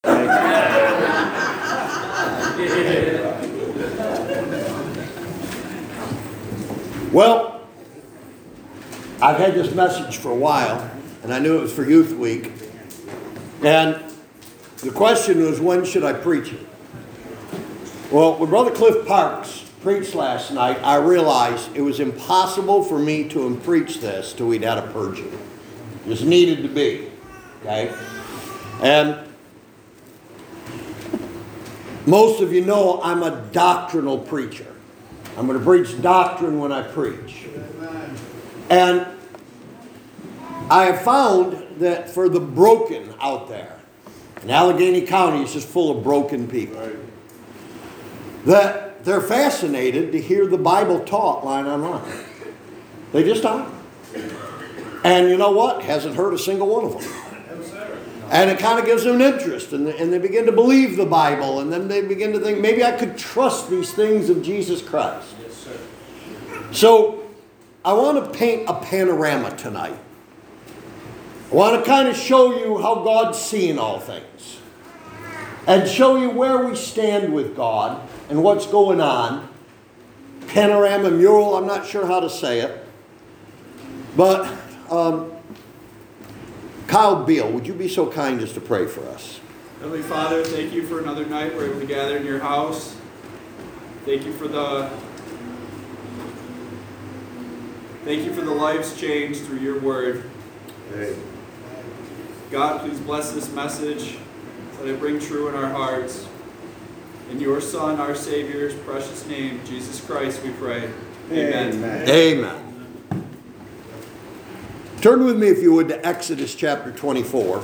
Well, I've had this message for a while, and I knew it was for Youth Week. And the question was, when should I preach it? Well, when Brother Cliff Parks preached last night, I realized it was impossible for me to preach this till we'd had a purging. It just needed to be. Okay? And most of you know I'm a doctrinal preacher. I'm going to preach doctrine when I preach. And I have found that for the broken out there, and Allegheny County is just full of broken people, that they're fascinated to hear the Bible taught line on line. They just are. And you know what? Hasn't hurt a single one of them. And it kind of gives them an interest, and they begin to believe the Bible, and then they begin to think, maybe I could trust these things of Jesus Christ. Yes, sir. So I want to paint a panorama tonight. I want to kind of show you how God's seeing all things, and show you where we stand with God and what's going on. Panorama, mural, I'm not sure how to say it. But Kyle Beal, would you be so kind as to pray for us? Heavenly Father, thank you for another night we're able to gather in your house. Thank you for the lives changed through your word. Amen. God, please bless this message. Let it ring true in our hearts. In your Son, our Savior's precious name, Jesus Christ, we pray. Amen. Amen. Turn with me, if you would, to Exodus chapter 24.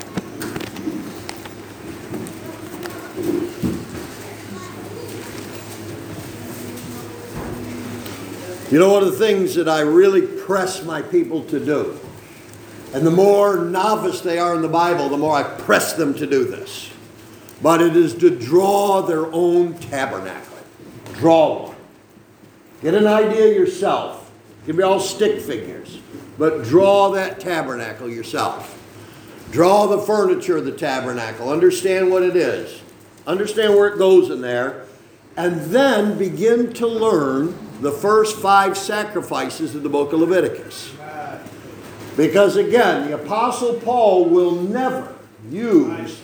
You know, one of the things that I really press my people to do, and the more novice they are in the Bible, the more I press them to do this. But it is to draw their own tabernacle. Draw one. Get an idea yourself. It can be all stick figures. But draw that tabernacle yourself. Draw the furniture of the tabernacle. Understand what it is. Understand where it goes in there. And then begin to learn the first 5 sacrifices of the book of Leviticus. Because again, the Apostle Paul will never use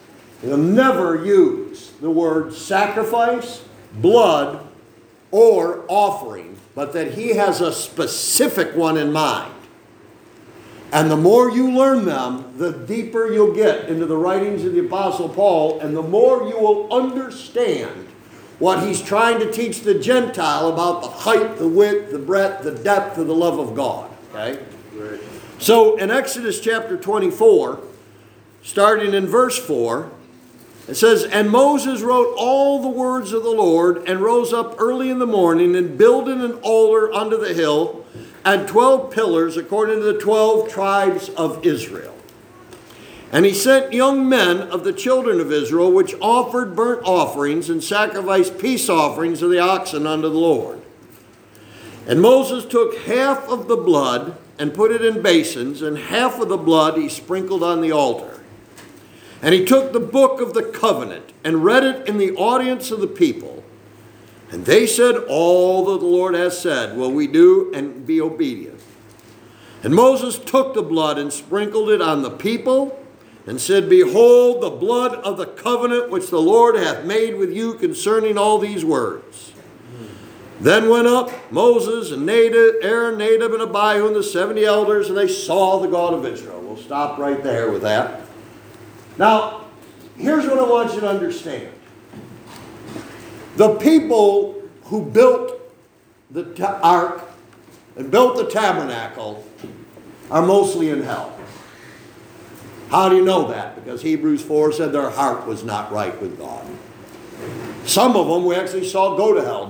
the word sacrifice, blood, or offering, but that he has a specific one in mind. And the more you learn them, the deeper you'll get into the writings of the Apostle Paul, and the more you will understand what he's trying to teach the Gentile about the height, the width, the breadth, the depth of the love of God. Okay? Right. So in Exodus chapter 24, starting in verse 4, it says, "And Moses wrote all the words of the Lord, and rose up early in the morning, and builded an altar unto the hill, and 12 pillars according to the 12 tribes of Israel. And he sent young men of the children of Israel, which offered burnt offerings and sacrificed peace offerings of the oxen unto the Lord. And Moses took half of the blood and put it in basins, and half of the blood he sprinkled on the altar. And he took the book of the covenant and read it in the audience of the people. And they said, all that the Lord has said will we do, and be obedient. And Moses took the blood and sprinkled it on the people, and said, behold, the blood of the covenant which the Lord hath made with you concerning all these words. Then went up Moses and Aaron, Nadab, and Abihu, and the 70 elders, and they saw the God of Israel." We'll stop right there with that. Now, here's what I want you to understand. The people who built the ark and built the tabernacle are mostly in hell. How do you know that? Because Hebrews 4 said their heart was not right with God. Some of them we actually saw go to hell.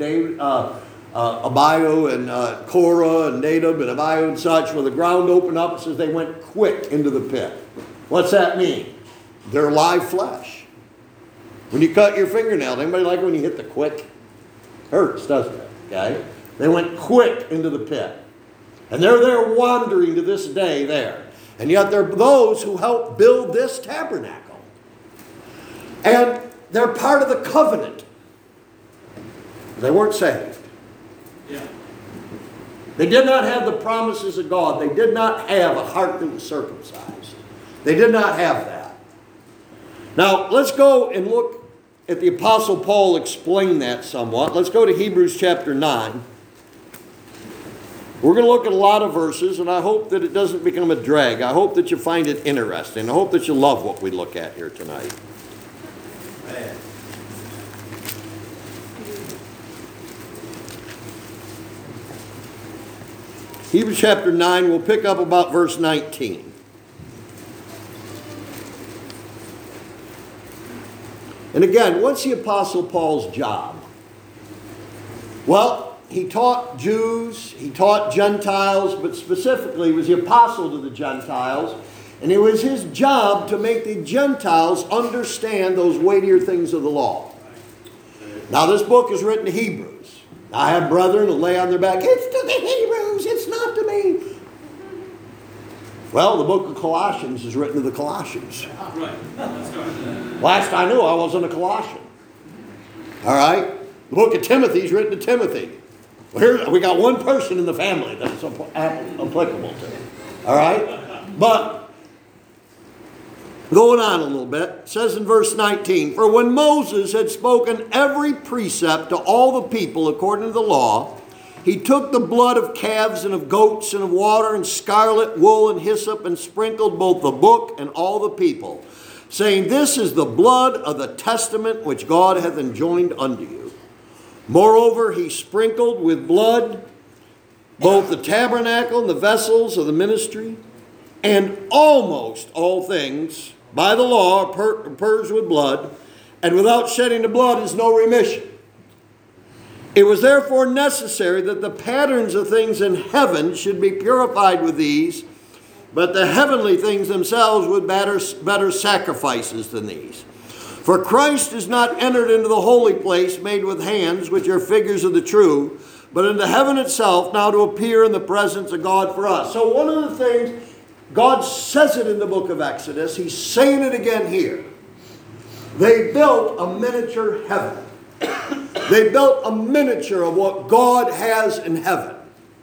Abihu and Korah and Nadab and Abihu and such, where the ground opened up, it says they went quick into the pit. What's that mean? They're live flesh. When you cut your fingernail, anybody like it when you hit the quick? Hurts, doesn't it? Okay? They went quick into the pit. And they're there wandering to this day there. And yet there are those who helped build this tabernacle. And they're part of the covenant. They weren't saved. Yeah. They did not have the promises of God. They did not have a heart that was circumcised. They did not have that. Now, let's go and look at the Apostle Paul explain that somewhat. Let's go to Hebrews chapter 9. We're going to look at a lot of verses, and I hope that it doesn't become a drag. I hope that you find it interesting. I hope that you love what we look at here tonight. Man. Hebrews chapter 9, we'll pick up about verse 19. And again, what's the Apostle Paul's job? Well, he taught Jews, he taught Gentiles, but specifically he was the apostle to the Gentiles. And it was his job to make the Gentiles understand those weightier things of the law. Now, this book is written to Hebrews. I have brethren who lay on their back, it's to the Hebrews, it's not to me. Well, the book of Colossians is written to the Colossians. Right. Last I knew, I wasn't a Colossian. All right? The book of Timothy is written to Timothy. Well, here, we got one person in the family that it's applicable to. All right? But, going on a little bit, it says in verse 19, For when Moses had spoken every precept to all the people according to the law, he took the blood of calves and of goats and of water and scarlet wool and hyssop and sprinkled both the book and all the people, saying, This is the blood of the testament which God hath enjoined unto you. Moreover, he sprinkled with blood both the tabernacle and the vessels of the ministry, and almost all things by the law are purged with blood, and without shedding the blood is no remission. It was therefore necessary that the patterns of things in heaven should be purified with these, but the heavenly things themselves with better sacrifices than these. For Christ is not entered into the holy place made with hands, which are figures of the true, but into heaven itself, now to appear in the presence of God for us. So one of the things, God says it in the book of Exodus, he's saying it again here. They built a miniature heaven. They built a miniature of what God has in heaven.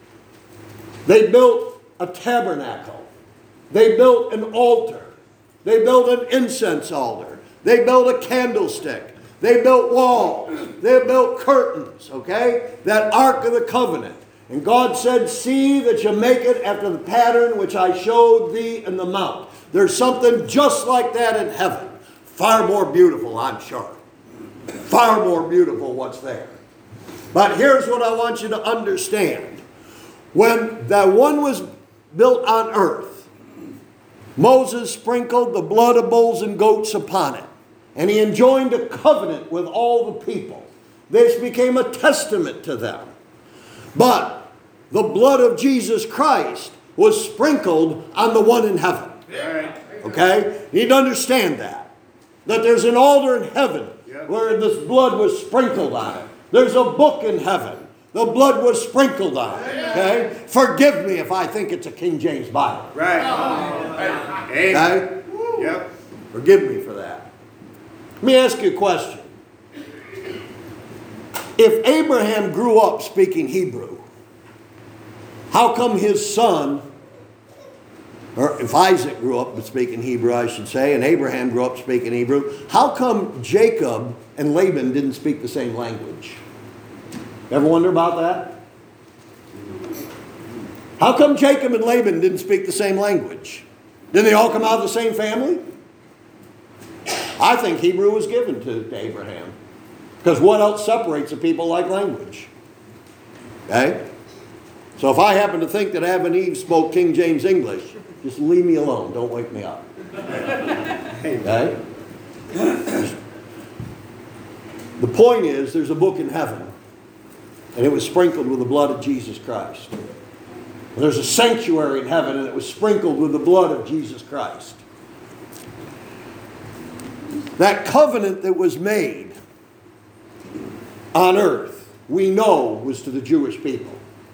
They built a tabernacle. They built an altar. They built an incense altar. They built a candlestick. They built walls. They built curtains, okay? That Ark of the Covenant. And God said, See that you make it after the pattern which I showed thee in the mount. There's something just like that in heaven. Far more beautiful, I'm sure. Far more beautiful what's there. But here's what I want you to understand. When that one was built on earth, Moses sprinkled the blood of bulls and goats upon it. And he enjoined a covenant with all the people. This became a testament to them. But the blood of Jesus Christ was sprinkled on the one in heaven. Okay? You need to understand that. That there's an altar in heaven where this blood was sprinkled on it. There's a book in heaven. The blood was sprinkled on it. Okay? Forgive me if I think it's a King James Bible. Right. Okay? Yep. Forgive me for that. Let me ask you a question. If Abraham grew up speaking Hebrew, how come his son, or if Isaac grew up speaking Hebrew, I should say, and Abraham grew up speaking Hebrew, how come Jacob and Laban didn't speak the same language? Ever wonder about that? How come Jacob and Laban didn't speak the same language? Didn't they all come out of the same family? I think Hebrew was given to Abraham. Because what else separates a people like language? Okay? So if I happen to think that Adam and Eve spoke King James English, just leave me alone. Don't wake me up. Okay? The point is, there's a book in heaven. And it was sprinkled with the blood of Jesus Christ. And there's a sanctuary in heaven, and it was sprinkled with the blood of Jesus Christ. That covenant that was made on earth, we know, was to the Jewish people.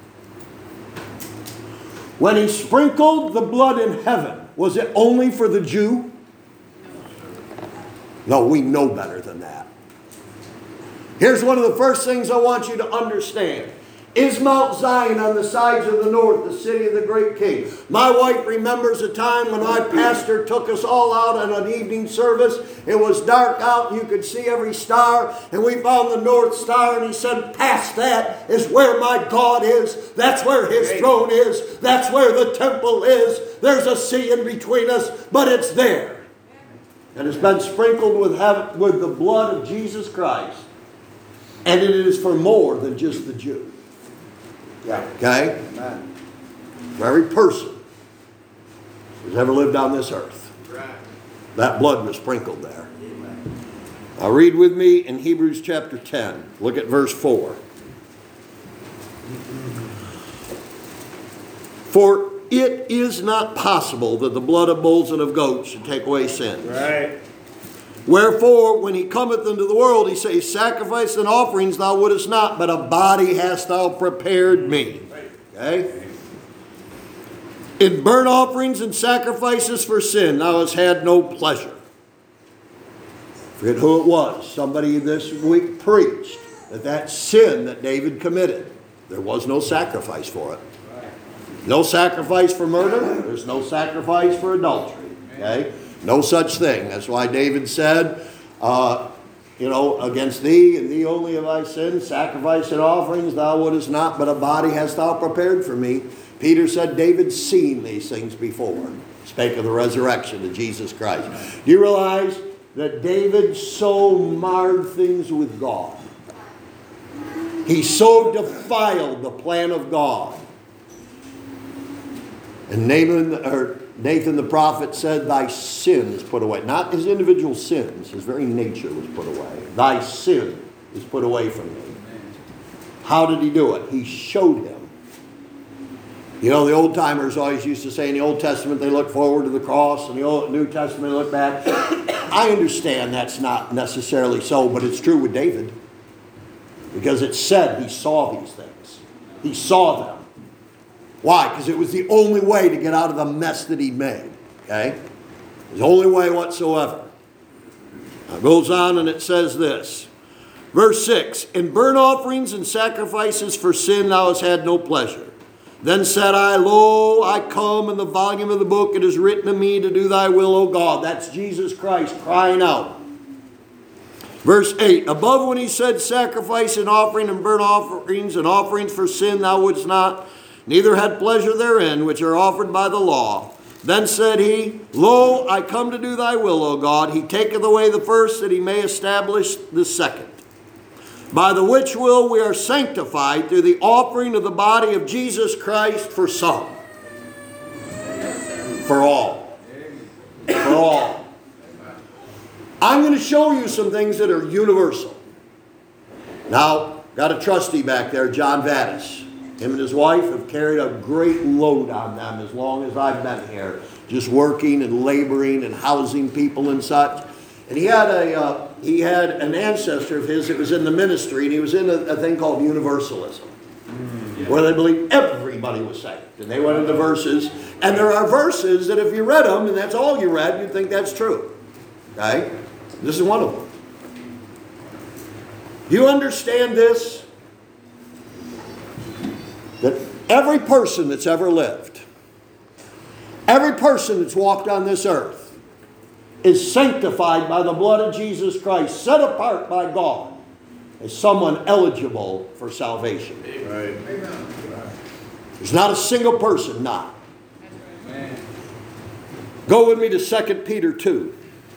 When he sprinkled the blood in heaven, was it only for the Jew? No, we know better than that. Here's one of the first things I want you to understand. Is Mount Zion on the sides of the north, the city of the great king? My wife remembers a time when my pastor took us all out on an evening service. It was dark out and you could see every star. And we found the North Star and he said, past that is where my God is. That's where his throne is. That's where the temple is. There's a sea in between us, but it's there. And it's been sprinkled with the blood of Jesus Christ. And it is for more than just the Jew. Yeah. Okay? Amen. For every person who's ever lived on this earth. Right. That blood was sprinkled there. Amen. Now read with me in Hebrews chapter 10. Look at verse 4. For it is not possible that the blood of bulls and of goats should take away sins. Right. Wherefore, when he cometh into the world, he says, sacrifice and offerings thou wouldest not, but a body hast thou prepared me. Okay? In burnt offerings and sacrifices for sin, thou hast had no pleasure. Forget who it was. Somebody this week preached that sin that David committed, there was no sacrifice for it. No sacrifice for murder. There's no sacrifice for adultery. Okay? No such thing. That's why David said, against thee and thee only have I sinned. Sacrifice and offerings thou wouldest not, but a body hast thou prepared for me. Peter said David's seen these things before. Spake of the resurrection of Jesus Christ. Do you realize that David so marred things with God? He so defiled the plan of God. And Nathan the prophet said, thy sin is put away. Not his individual sins. His very nature was put away. Thy sin is put away from me. How did he do it? He showed him. You know, the old timers always used to say in the Old Testament they look forward to the cross, and the New Testament they look back. I understand that's not necessarily so, but it's true with David. Because it said he saw these things. He saw them. Why? Because it was the only way to get out of the mess that he'd made. Okay? It was the only way whatsoever. Now it goes on and it says this. Verse 6. In burnt offerings and sacrifices for sin thou hast had no pleasure. Then said I, Lo, I come, in the volume of the book it is written of me to do thy will, O God. That's Jesus Christ crying out. Verse 8. Above when he said sacrifice and offering and burnt offerings and offerings for sin thou wouldst not, neither had pleasure therein, which are offered by the law. Then said he, Lo, I come to do thy will, O God. He taketh away the first, that he may establish the second. By the which will we are sanctified through the offering of the body of Jesus Christ for some. For all. For all. I'm going to show you some things that are universal. Now, got a trustee back there, John Vaddis. Him and his wife have carried a great load on them as long as I've been here. Just working and laboring and housing people and such. And he had an ancestor of his that was in the ministry, and he was in a thing called Universalism. Where they believed everybody was saved. And they went into verses. And there are verses that if you read them, and that's all you read, you'd think that's true. Okay? This is one of them. Do you understand this? That every person that's ever lived, every person that's walked on this earth, is sanctified by the blood of Jesus Christ, set apart by God as someone eligible for salvation. Right. There's not a single person not. Go with me to 2 Peter 2.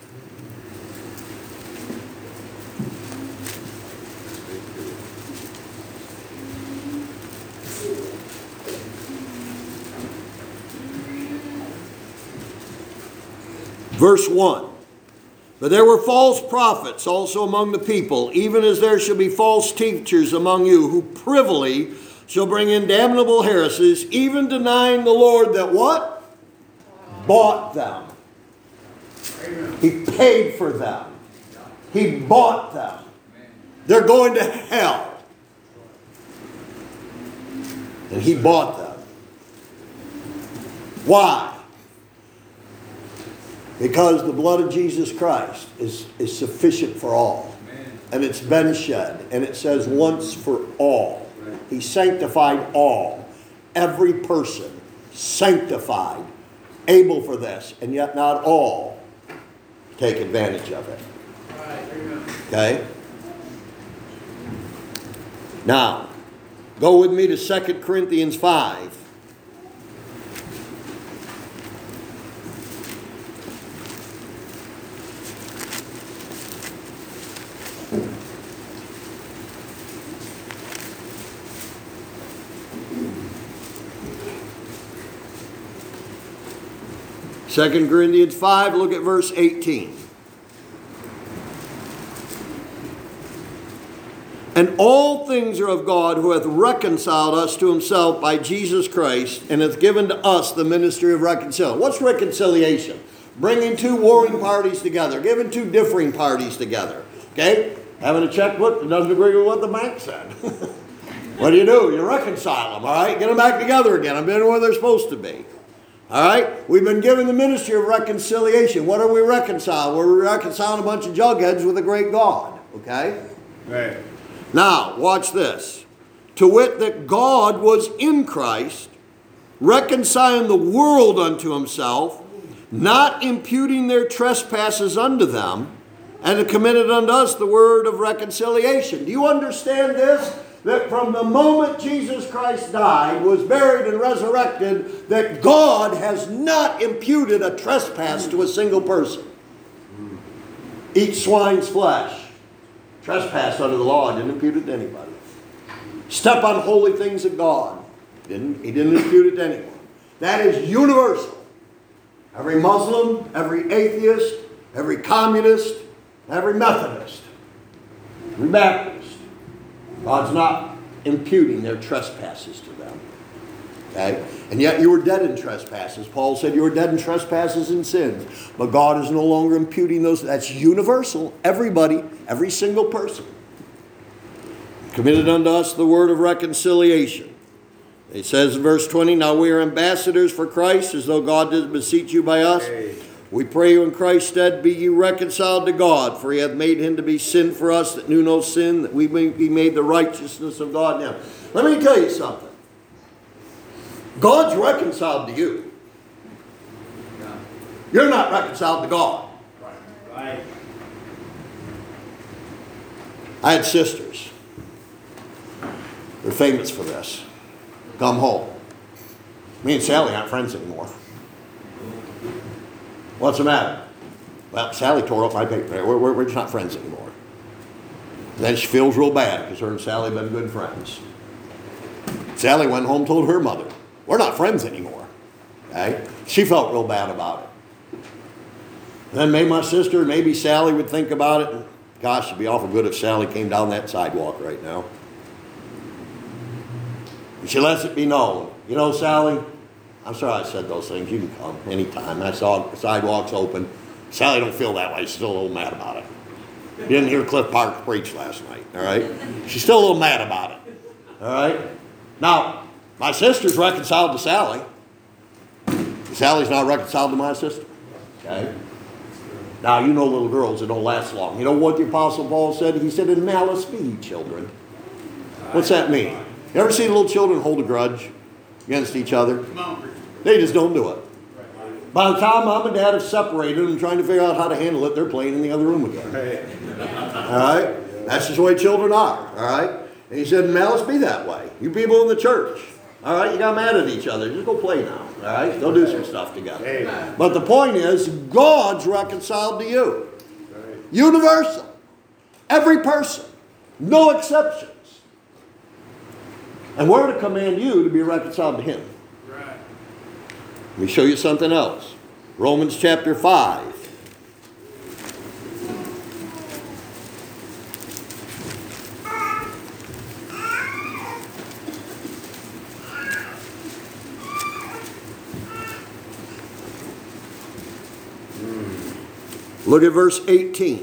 Verse 1. But there were false prophets also among the people, even as there shall be false teachers among you, who privily shall bring in damnable heresies, even denying the Lord that what? Bought them. He paid for them. He bought them. They're going to hell. And he bought them. Why? Because the blood of Jesus Christ is sufficient for all. Amen. And it's been shed. And it says once for all. He sanctified all. Every person sanctified, able for this, and yet not all take advantage of it. Okay? Now, go with me to 2 Corinthians 5. Second Corinthians 5, look at verse 18. And all things are of God, who hath reconciled us to himself by Jesus Christ, and hath given to us the ministry of reconciliation. What's reconciliation? Bringing two warring parties together, giving two differing parties together. Okay? Having a checkbook that doesn't agree with what the bank said. What do? You reconcile them, all right? Get them back together again. I'm in where they're supposed to be. All right? We've been given the ministry of reconciliation. What are we reconciling? We're reconciling a bunch of jugheads with a great God. Okay? Right. Now, watch this. To wit, that God was in Christ, reconciling the world unto himself, not imputing their trespasses unto them, and have committed unto us the word of reconciliation. Do you understand this? That from the moment Jesus Christ died, was buried and resurrected, that God has not imputed a trespass to a single person. Eat swine's flesh. Trespass under the law, didn't impute it to anybody. Step on holy things of God. He didn't impute it to anyone. That is universal. Every Muslim, every atheist, every communist, every Methodist, every Baptist. God's not imputing their trespasses to them. Okay? And yet you were dead in trespasses. Paul said you were dead in trespasses and sins. But God is no longer imputing those. That's universal. Everybody, every single person. Committed unto us the word of reconciliation. It says in verse 20, now we are ambassadors for Christ, as though God did beseech you by us. We pray you in Christ's stead, be ye reconciled to God, for he hath made him to be sin for us that knew no sin, that we may be made the righteousness of God now. Let me tell you something. God's reconciled to you. You're not reconciled to God. Right. I had sisters. They're famous for this. Come home. Me and Sally aren't friends anymore. What's the matter? Well, Sally tore up my paper. We're just not friends anymore. And then she feels real bad because her and Sally have been good friends. Sally went home and told her mother, we're not friends anymore. Okay? She felt real bad about it. And then maybe my sister, maybe Sally would think about it. And gosh, it'd be awful good if Sally came down that sidewalk right now. And she lets it be known. You know, Sally, I'm sorry I said those things. You can come anytime. I saw the sidewalks open. Sally don't feel that way. She's still a little mad about it. You didn't hear Cliff Park preach last night, all right? She's still a little mad about it, all right? Now, my sister's reconciled to Sally. Sally's not reconciled to my sister, okay? Now, you know little girls that don't last long. You know what the Apostle Paul said? He said, in malice be ye children. What's that mean? You ever see little children hold a grudge against each other? They just don't do it. By the time mom and dad have separated and trying to figure out how to handle it, they're playing in the other room again. All right? That's just the way children are. All right? And he said, malice be that way. You people in the church, all right, you got mad at each other. Just go play now. All right? Go do some stuff together. Amen. But the point is, God's reconciled to you. Right. Universal. Every person. No exceptions. And we're to command you to be reconciled to him. Right. Let me show you something else. Romans chapter 5. Look at verse 18.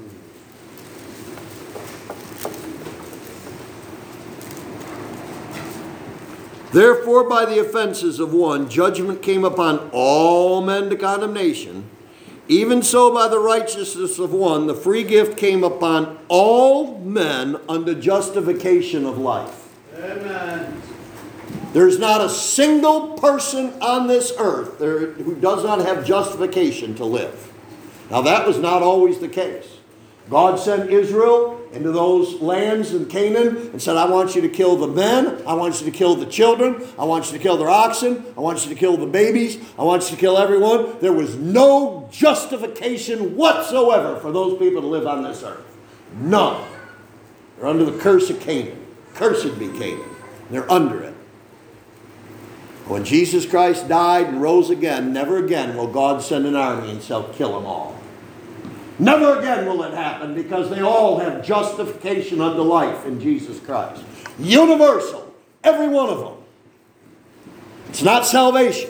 Therefore, by the offenses of one, judgment came upon all men to condemnation. Even so, by the righteousness of one, the free gift came upon all men unto justification of life. Amen. There's not a single person on this earth who does not have justification to live. Now, that was not always the case. God sent Israel into those lands in Canaan and said, I want you to kill the men, I want you to kill the children, I want you to kill their oxen, I want you to kill the babies, I want you to kill everyone. There was no justification whatsoever for those people to live on this earth. None. They're under the curse of Canaan. Cursed be Canaan. They're under it. When Jesus Christ died and rose again, never again will God send an army and shall kill them all. Never again will it happen, because they all have justification unto life in Jesus Christ. Universal. Every one of them. It's not salvation.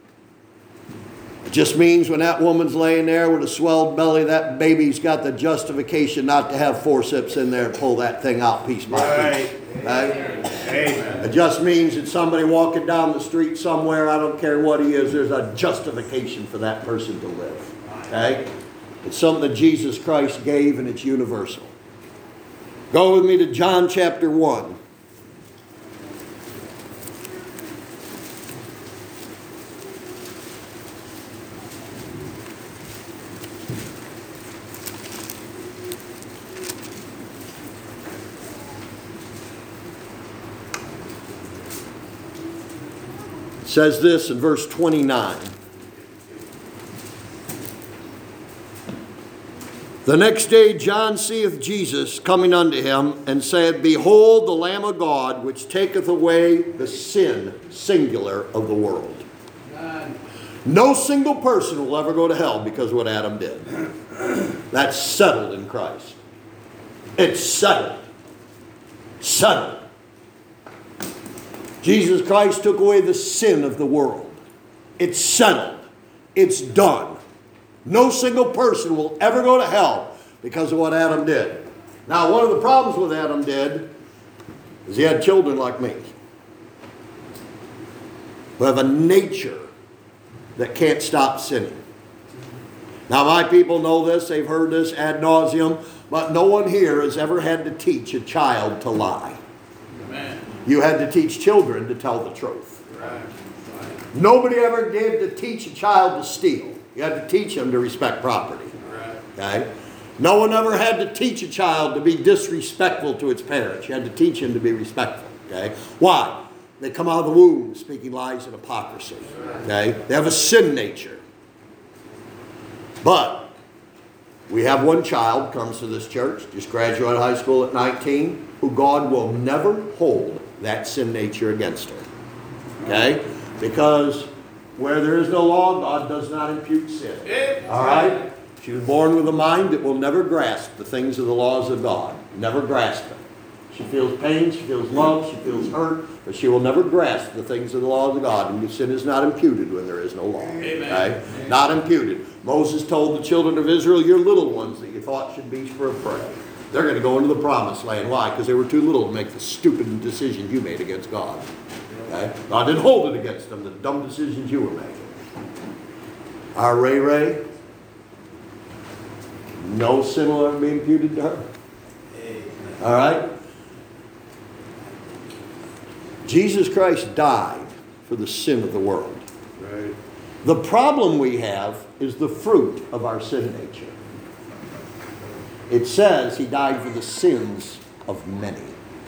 It just means when that woman's laying there with a swelled belly, that baby's got the justification not to have forceps in there and pull that thing out piece by piece. Right? Amen. It just means that somebody walking down the street somewhere, I don't care what he is, there's a justification for that person to live. Okay? It's something that Jesus Christ gave, and it's universal. Go with me to John chapter 1. It says this in verse 29. The next day John seeth Jesus coming unto him, and said, Behold the Lamb of God, which taketh away the sin, singular, of the world. No single person will ever go to hell because of what Adam did. That's settled in Christ. It's settled. Settled. Jesus Christ took away the sin of the world. It's settled. It's done. No single person will ever go to hell because of what Adam did. Now, one of the problems with Adam did is he had children like me who have a nature that can't stop sinning. Now, my people know this. They've heard this ad nauseum. But no one here has ever had to teach a child to lie. Amen. You had to teach children to tell the truth. Right. Nobody ever gave to teach a child to steal. You had to teach them to respect property. Okay? No one ever had to teach a child to be disrespectful to its parents. You had to teach him to be respectful. Okay? Why? They come out of the womb speaking lies and hypocrisy. Okay? They have a sin nature. But we have one child comes to this church, just graduated high school at 19, who God will never hold that sin nature against her. Okay? Because where there is no law, God does not impute sin. All right? She was born with a mind that will never grasp the things of the laws of God. Never grasp them. She feels pain, she feels love, she feels hurt, but she will never grasp the things of the laws of God. And sin is not imputed when there is no law. Okay? Not imputed. Moses told the children of Israel, your little ones that you thought should be for a prey, they're going to go into the promised land. Why? Because they were too little to make the stupid decisions you made against God. Okay? God didn't hold it against them, the dumb decisions you were making. Our Ray, no sin will ever be imputed to her. All right? Jesus Christ died for the sin of the world. Right. The problem we have is the fruit of our sin nature. It says he died for the sins of many.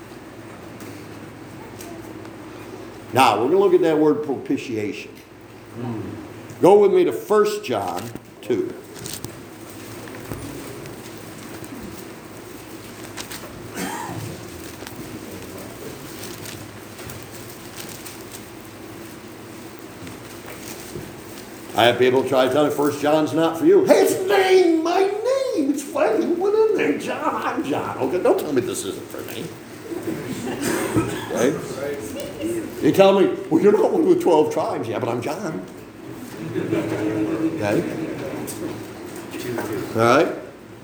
Now, we're going to look at that word propitiation. Go with me to 1 John 2. I have people try to tell me 1 John's not for you. His name, my name. It's funny. You went in there, John. I'm John. Okay, don't tell me this isn't for me. Okay? You tell me, well, you're not one of the 12 tribes. Yeah, but I'm John. Okay? All right?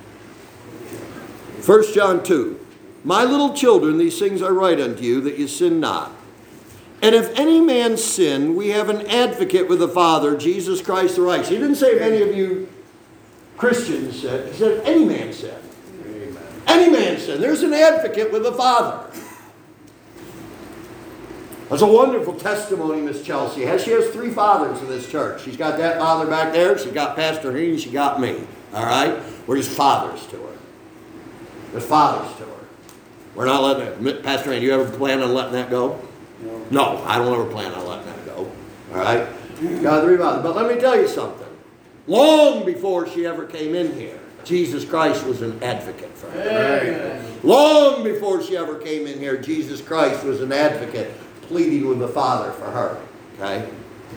1 John 2. My little children, these things I write unto you, that you sin not. And if any man sin, we have an advocate with the Father, Jesus Christ the righteous. He didn't say if any of you Christians sin. He said, any man sin. Amen. Any man sin. There's an advocate with the Father. That's a wonderful testimony Miss Chelsea has. She has 3 fathers in this church. She's got that father back there. She got Pastor Heaney. She got me. All right? We're just fathers to her. There's fathers to her. We're not letting it. Pastor Heaney, you ever plan on letting that go? No, I don't ever plan on letting that go. All right? Got 3 fathers. But let me tell you something. Long before she ever came in here, Jesus Christ was an advocate for her. Right. Long before she ever came in here, Jesus Christ was an advocate pleading with the Father for her. Okay?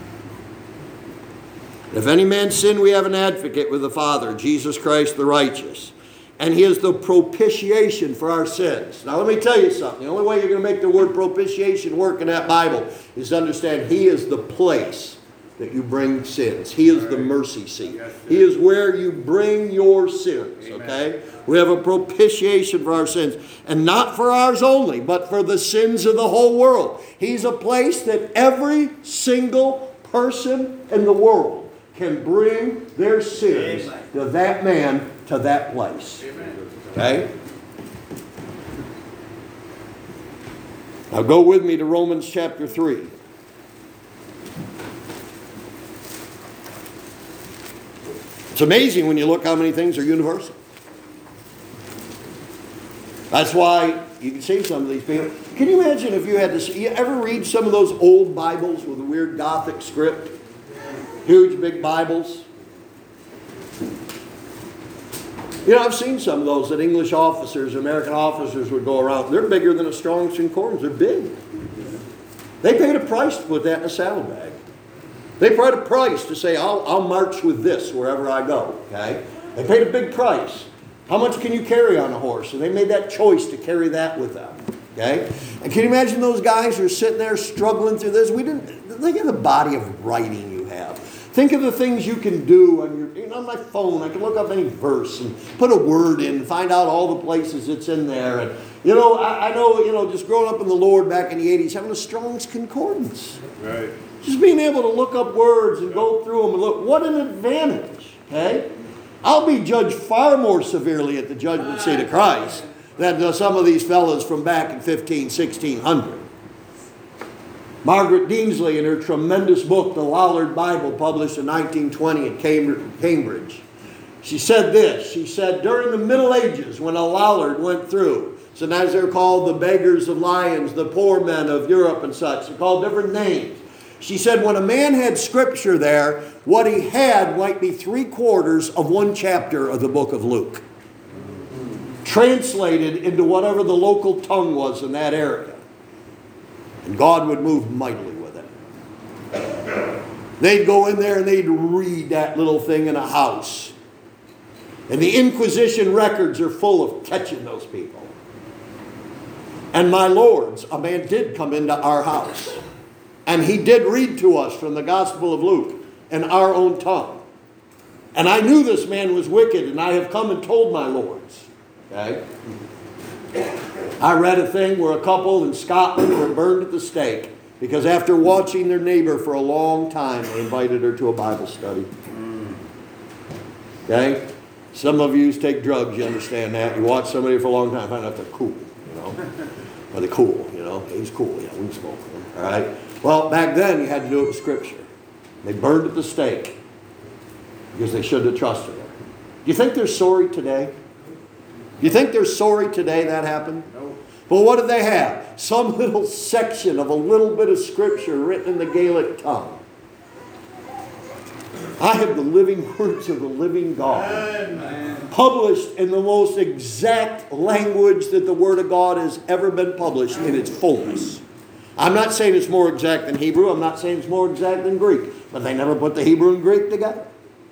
If any man sin, we have an advocate with the Father, Jesus Christ the righteous. And he is the propitiation for our sins. Now let me tell you something. The only way you're going to make the word propitiation work in that Bible is to understand he is the place that you bring sins. He is the mercy seat. Yes, He is where you bring your sins. Amen. Okay? We have a propitiation for our sins. And not for ours only, but for the sins of the whole world. He's a place that every single person in the world can bring their sins Amen. to that man, to that place. Amen. Okay? Now go with me to Romans chapter 3. It's amazing when you look how many things are universal. That's why you can see some of these people. Can you imagine if you had to see, you ever read some of those old Bibles with a weird Gothic script? Huge big Bibles. You know, I've seen some of those that English officers, American officers would go around. They're bigger than a Strong's Concordance. They're big. They paid a price to put that in a saddlebag. They paid a price to say, I'll march with this wherever I go. Okay? They paid a big price. How much can you carry on a horse? And they made that choice to carry that with them. Okay? And can you imagine those guys who are sitting there struggling through this? Think of the body of writing you have. Think of the things you can do on my phone. I can look up any verse and put a word in and find out all the places it's in there. And I know, just growing up in the Lord back in the 80s, having a Strong's Concordance. Right. Just being able to look up words and go through them and look, what an advantage, okay? I'll be judged far more severely at the judgment seat of Christ than some of these fellas from back in 1600. Margaret Deansley, in her tremendous book, The Lollard Bible, published in 1920 at Cambridge, she said this. She said, during the Middle Ages, when a Lollard went through, sometimes they're called the beggars of Lyons, the poor men of Europe and such. They're called different names. She said when a man had scripture there, what he had might be 3/4 of one chapter of the book of Luke. Translated into whatever the local tongue was in that area. And God would move mightily with it. They'd go in there and they'd read that little thing in a house. And the Inquisition records are full of catching those people. And my lords, a man did come into our house. And he did read to us from the Gospel of Luke in our own tongue. And I knew this man was wicked, and I have come and told my lords. Okay? I read a thing where a couple in Scotland were burned at the stake because after watching their neighbor for a long time, they invited her to a Bible study. Okay? Some of you take drugs, you understand that. You watch somebody for a long time, find out they're cool, Or they're cool, He's cool, we can smoke him. All right? Well, back then you had to do it with Scripture. They burned at the stake because they shouldn't have trusted her. Do you think they're sorry today? Do you think they're sorry today that happened? No. Well, what did they have? Some little section of a little bit of Scripture written in the Gaelic tongue. I have the living words of the living God. Amen. Published in the most exact language that the Word of God has ever been published in its fullness. I'm not saying it's more exact than Hebrew. I'm not saying it's more exact than Greek. But they never put the Hebrew and Greek together.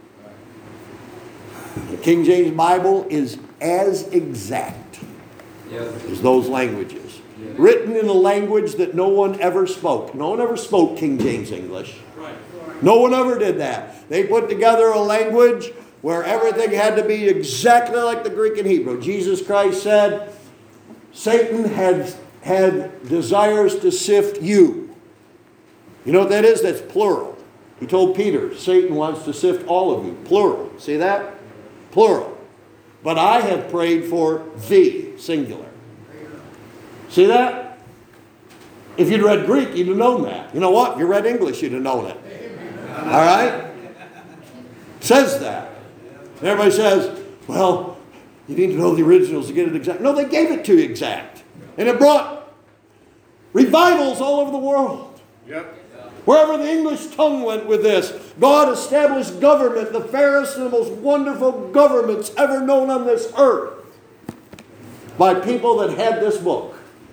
The King James Bible is as exact as those languages. Written in a language that no one ever spoke. No one ever spoke King James English. No one ever did that. They put together a language where everything had to be exactly like the Greek and Hebrew. Jesus Christ said, Satan had desires to sift you. You know what that is? That's plural. He told Peter, Satan wants to sift all of you. Plural. See that? plural. But I have prayed for thee, singular. See that? If you'd read Greek, you'd have known that. You know what? If you read English, you'd have known it. All right? It says that. And everybody says, well, you need to know the originals to get it exact. No, they gave it to you exact. And it brought revivals all over the world. Yep. Wherever the English tongue went with this, God established government, the fairest and the most wonderful governments ever known on this earth, by people that had this book.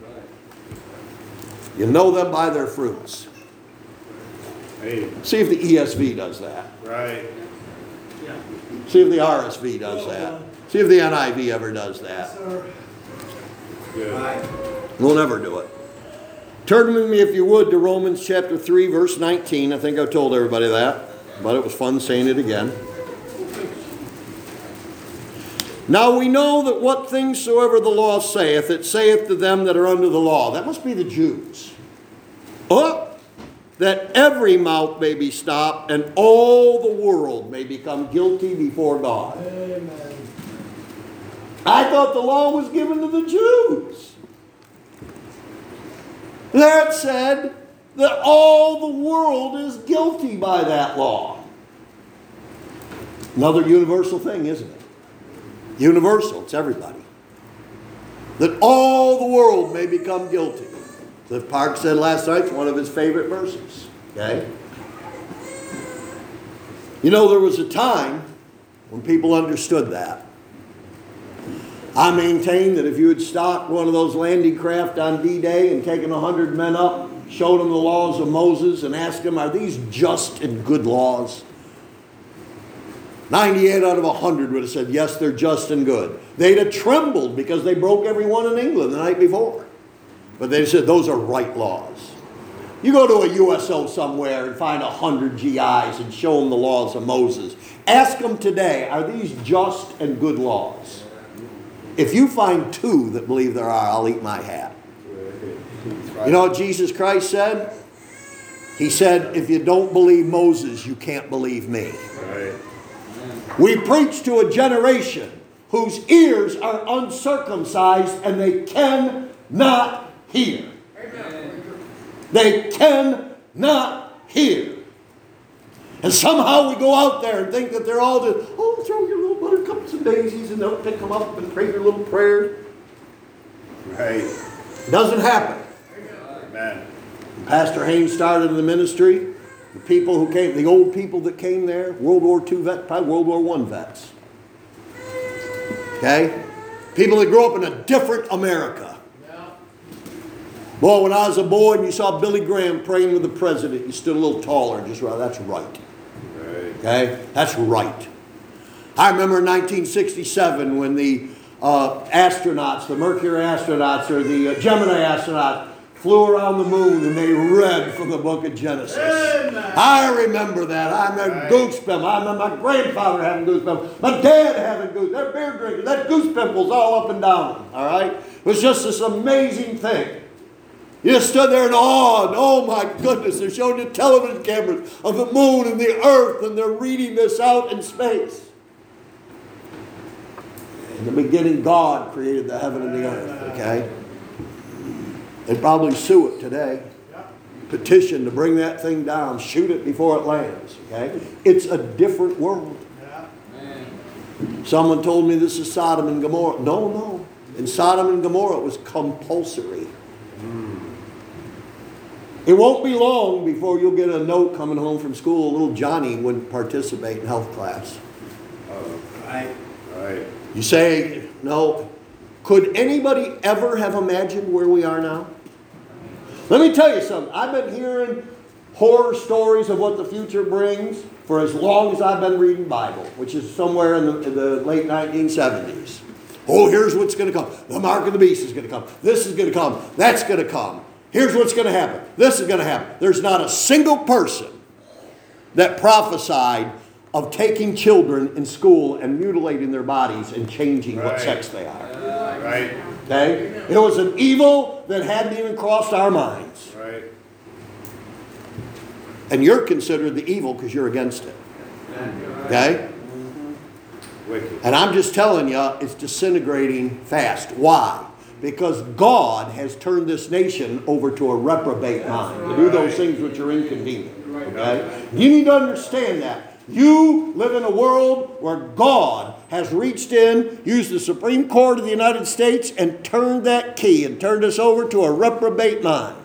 You know them by their fruits. Hey. See if the ESV does that. Right. See if the RSV does that. See if the NIV ever does that. Good. We'll never do it. Turn with me, if you would, to Romans chapter 3, verse 19. I think I've told everybody that, but it was fun saying it again. Now we know that what things soever the law saith, it saith to them that are under the law. That must be the Jews. That every mouth may be stopped, and all the world may become guilty before God. Amen. I thought the law was given to the Jews. That said that all the world is guilty by that law. Another universal thing, isn't it? Universal, it's everybody. That all the world may become guilty. Cliff Park said last night, it's one of his favorite verses. Okay? You know, there was a time when people understood that. I maintain that if you had stopped one of those landing craft on D-Day and taken 100 men up, showed them the laws of Moses and asked them, are these just and good laws? 98 out of 100 would have said, yes, they're just and good. They'd have trembled because they broke every one in England the night before. But they said, those are right laws. You go to a USO somewhere and find 100 GIs and show them the laws of Moses. Ask them today, are these just and good laws? If you find 2 that believe there are, I'll eat my hat. You know what Jesus Christ said? He said, if you don't believe Moses, you can't believe me. Right. We preach to a generation whose ears are uncircumcised and they cannot hear. They cannot hear. And somehow we go out there and think that they're all just, oh, throw your little buttercups and daisies and they'll pick them up and pray your little prayer. Right. It doesn't happen. Amen. When Pastor Haynes started in the ministry, the people who came, the old people that came there, World War II vets, probably World War I vets. Okay? People that grew up in a different America. Boy, when I was a boy and you saw Billy Graham praying with the president, you stood a little taller, just right. That's right. Okay? That's right. I remember in 1967 when the astronauts, the Mercury astronauts or the Gemini astronauts, flew around the moon and they read from the book of Genesis. Amen. I remember that. I remember goosebumps. I remember my grandfather having goosebumps. My dad having goosebumps. They're beer drinking. That goosebump was all up and down. All right? It was just this amazing thing. You just stood there in awe, and oh my goodness, they're showing you television cameras of the moon and the earth, and they're reading this out in space. In the beginning, God created the heaven and the earth, okay? They'd probably sue it today. Petition to bring that thing down, shoot it before it lands, okay? It's a different world. Someone told me this is Sodom and Gomorrah. No. In Sodom and Gomorrah, it was compulsory. It won't be long before you'll get a note coming home from school, little Johnny wouldn't participate in health class. Right. You say, no. Could anybody ever have imagined where we are now? Let me tell you something. I've been hearing horror stories of what the future brings for as long as I've been reading Bible, which is somewhere in the late 1970s. Oh, here's what's going to come. The mark of the beast is going to come. This is going to come. That's going to come. Here's what's going to happen. This is going to happen. There's not a single person that prophesied of taking children in school and mutilating their bodies and changing what sex they are. Right. Okay? It was an evil that hadn't even crossed our minds. Right. And you're considered the evil because you're against it. Okay? Wicked. And I'm just telling you, it's disintegrating fast. Why? Because God has turned this nation over to a reprobate mind to do those things which are inconvenient. Okay? You need to understand that. You live in a world where God has reached in, used the Supreme Court of the United States, and turned that key and turned us over to a reprobate mind.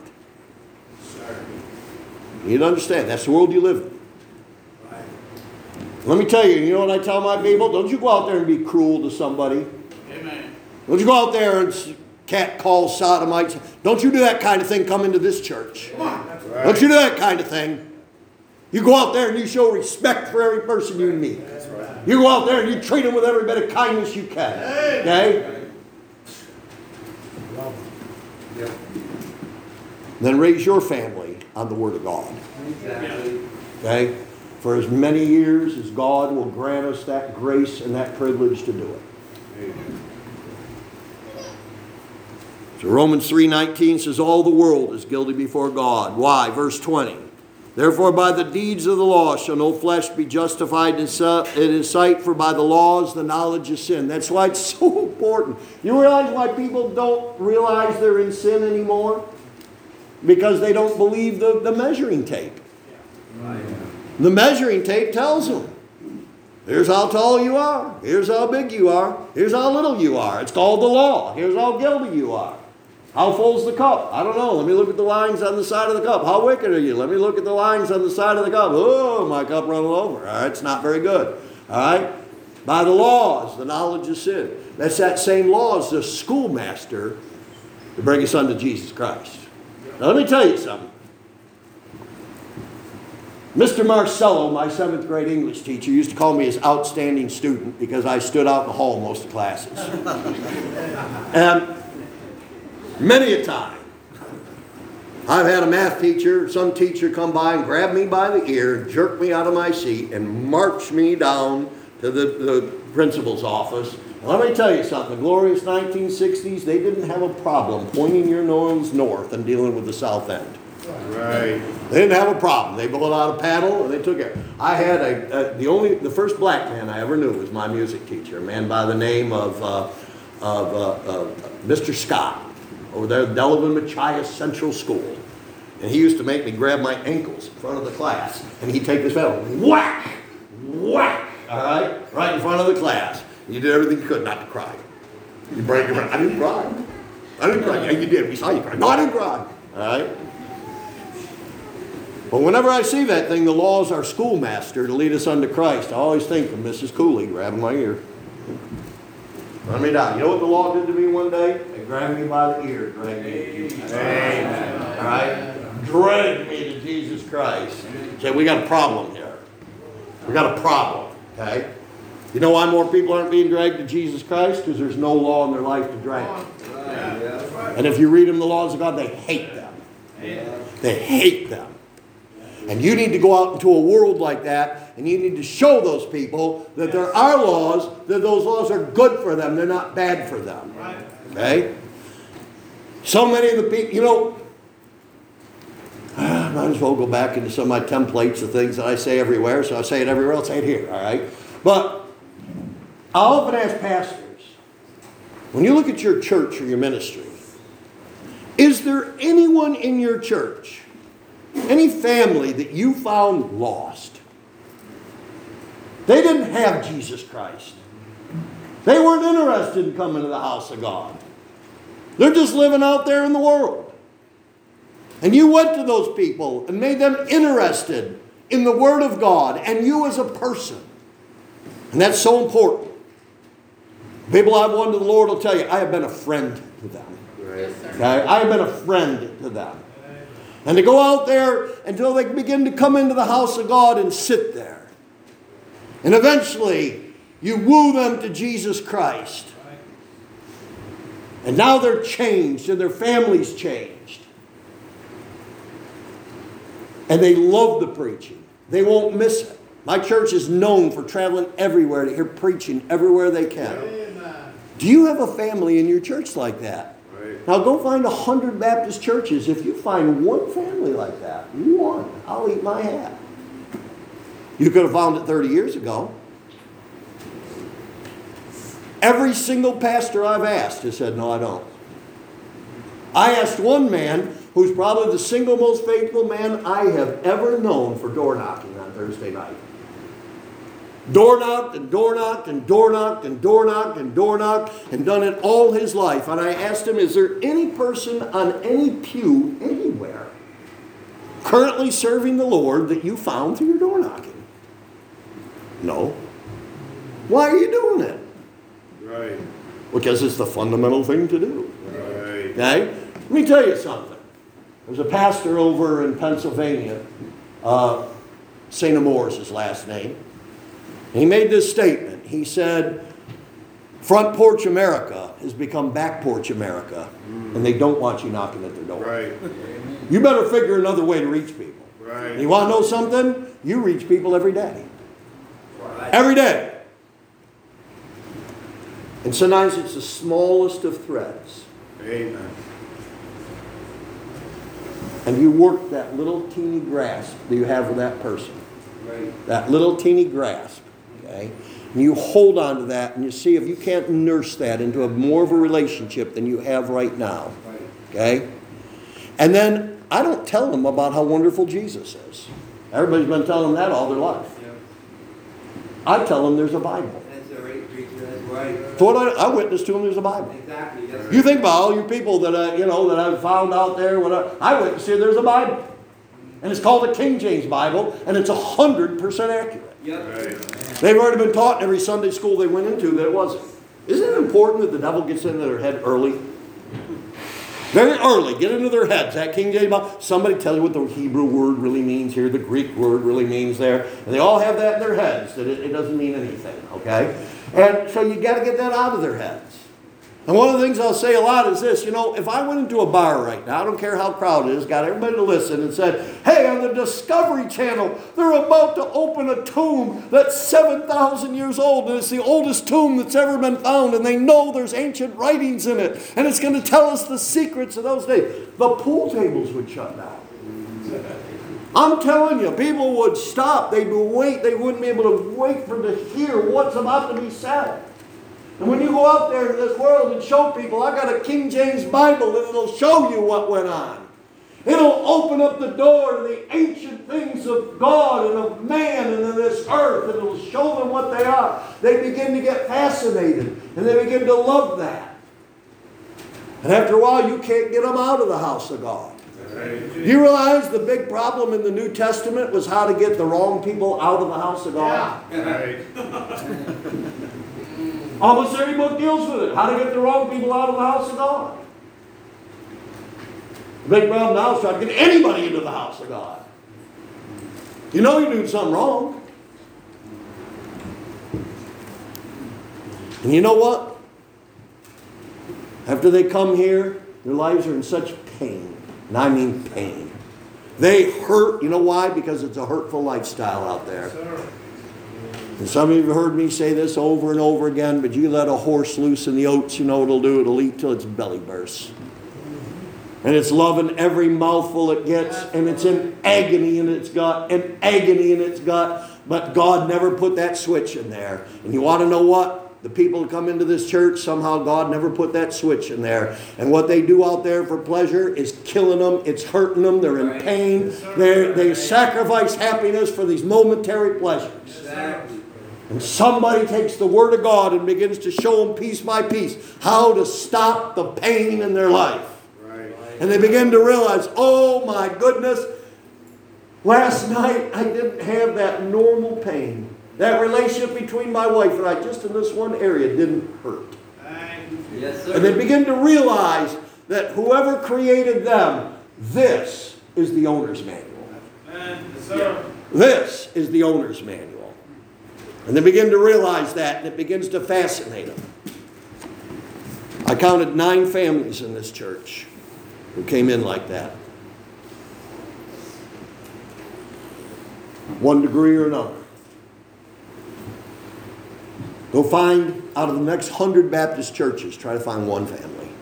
You need to understand, that's the world you live in. Let me tell you, you know what I tell my people? Don't you go out there and be cruel to somebody. Amen. Don't you go out there and catcall sodomites. Don't you do that kind of thing come into this church. Right. Don't you do that kind of thing. You go out there and you show respect for every person you meet. Right. You go out there and you treat them with every bit of kindness you can. Okay? Yep. Then raise your family on the Word of God. Exactly. Okay? For as many years as God will grant us that grace and that privilege to do it. Amen. So Romans 3:19 says all the world is guilty before God. Why? Verse 20. Therefore by the deeds of the law shall no flesh be justified in his sight, for by the law is the knowledge of sin. That's why it's so important. You realize why people don't realize they're in sin anymore? Because they don't believe the measuring tape. The measuring tape tells them. Here's how tall you are. Here's how big you are. Here's how little you are. It's called the law. Here's how guilty you are. How full's the cup? I don't know. Let me look at the lines on the side of the cup. How wicked are you? Let me look at the lines on the side of the cup. Oh, my cup running over. All right, it's not very good. All right? By the laws, the knowledge of sin. That's that same law as the schoolmaster to bring us unto Jesus Christ. Now, let me tell you something. Mr. Marcello, my 7th grade English teacher, used to call me his outstanding student because I stood out in the hall most of classes. And many a time, I've had a math teacher, some teacher come by and grab me by the ear, jerk me out of my seat, and march me down to the principal's office. And let me tell you something, the glorious 1960s, they didn't have a problem pointing your nose north and dealing with the south end. Right. They didn't have a problem. They pulled out a paddle and they took it. I had the first black man I ever knew was my music teacher, a man by the name of Mr. Scott over there at Delavan Machias Central School. And he used to make me grab my ankles in front of the class, and he'd take this paddle, whack, whack, all right in front of the class. And you did everything you could not to cry. You break your I didn't cry. Yeah, you did. We saw you cry. No, I didn't cry. All right. But whenever I see that thing, the law is our schoolmaster to lead us unto Christ. I always think of Mrs. Cooley grabbing my ear. Run me down. You know what the law did to me one day? They grabbed me by the ear, dragged me to Jesus Christ. Amen. All right? Dragged me to Jesus Christ. Said, we got a problem here. We got a problem, okay? You know why more people aren't being dragged to Jesus Christ? Because there's no law in their life to drag them. And if you read them the laws of God, they hate them. They hate them. And you need to go out into a world like that, and you need to show those people that there are laws, that those laws are good for them. They're not bad for them. Okay? So many of the people, you know, I might as well go back into some of my templates of things that I say everywhere, so I say it everywhere, I'll say it here, all right? But I often ask pastors, when you look at your church or your ministry, is there anyone in your church, any family that you found lost? They didn't have Jesus Christ. They weren't interested in coming to the house of God. They're just living out there in the world. And you went to those people and made them interested in the Word of God and you as a person. And that's so important. People I've won to the Lord will tell you, I have been a friend to them. Okay? I have been a friend to them. And to go out there until they begin to come into the house of God and sit there. And eventually, you woo them to Jesus Christ. And now they're changed and their family's changed. And they love the preaching. They won't miss it. My church is known for traveling everywhere to hear preaching everywhere they can. Do you have a family in your church like that? Now go find 100 Baptist churches. If you find one family like that, one, I'll eat my hat. You could have found it 30 years ago. Every single pastor I've asked has said, no, I don't. I asked one man, who's probably the single most faithful man I have ever known, for door knocking on Thursday night. Door knocked and door knocked and door knocked and door knocked and door knocked, and done it all his life. And I asked him, is there any person on any pew anywhere currently serving the Lord that you found through your door knocking? No. Why are you doing it? Right. Because it's the fundamental thing to do. Right. Okay? Let me tell you something. There's a pastor over in Pennsylvania, St. Amour's his last name. He made this statement. He said, Front Porch America has become Back Porch America, and they don't want you knocking at their door. Right. You better figure another way to reach people. Right. You want to know something? You reach people every day. Every day. And sometimes it's the smallest of threads. Amen. And you work that little teeny grasp that you have with that person. Right. That little teeny grasp. Okay? And you hold on to that and you see if you can't nurse that into more of a relationship than you have right now. Right. Okay? And then I don't tell them about how wonderful Jesus is. Everybody's been telling them that all their life. Yeah. I tell them there's a Bible. That's the right preacher. That's right. So what I witness to them there's a Bible. Exactly. That's You think about all you people that that I've found out there. I witness to there's a Bible, and it's called the King James Bible, and it's 100% accurate. Yep. Right. They've already been taught in every Sunday school they went into that it wasn't. Isn't it important that the devil gets into their head early? Very early, get into their heads. That King James Bible, somebody tell you what the Hebrew word really means here, the Greek word really means there. And they all have that in their heads, that it doesn't mean anything, okay? And so you got to get that out of their heads. And one of the things I'll say a lot is this, if I went into a bar right now, I don't care how crowded it is, got everybody to listen and said, hey, on the Discovery Channel, they're about to open a tomb that's 7,000 years old, and it's the oldest tomb that's ever been found, and they know there's ancient writings in it, and it's going to tell us the secrets of those days. The pool tables would shut down. I'm telling you, people would stop. They'd wait. They wouldn't be able to wait to hear what's about to be said. And when you go out there in this world and show people, I got a King James Bible, and it'll show you what went on. It'll open up the door to the ancient things of God and of man and of this earth, and it'll show them what they are. They begin to get fascinated, and they begin to love that. And after a while, you can't get them out of the house of God. Right. You realize the big problem in the New Testament was how to get the wrong people out of the house of God? Right. Almost every book deals with it. How to get the wrong people out of the house of God. The big problem now is trying to get anybody into the house of God. You know you're doing something wrong. And you know what? After they come here, their lives are in such pain. And I mean pain. They hurt. You know why? Because it's a hurtful lifestyle out there. And some of you have heard me say this over and over again, but you let a horse loose in the oats, you know what it'll do? It'll eat till its belly bursts. And it's loving every mouthful it gets, and it's in agony in its gut, and agony in its gut. But God never put that switch in there. And you want to know what? The people that come into this church, somehow God never put that switch in there. And what they do out there for pleasure is killing them. It's hurting them. They're in pain. They sacrifice happiness for these momentary pleasures. Exactly. And somebody takes the Word of God and begins to show them piece by piece how to stop the pain in their life. Right. And they begin to realize, oh my goodness, last night I didn't have that normal pain. That relationship between my wife and I, just in this one area, didn't hurt. Yes, sir. And they begin to realize that whoever created them, this is the owner's manual. Yes, sir. This is the owner's manual. And they begin to realize that, and it begins to fascinate them. I counted 9 families in this church who came in like that. One degree or another. Go find, out of the next 100 Baptist churches, try to find one family.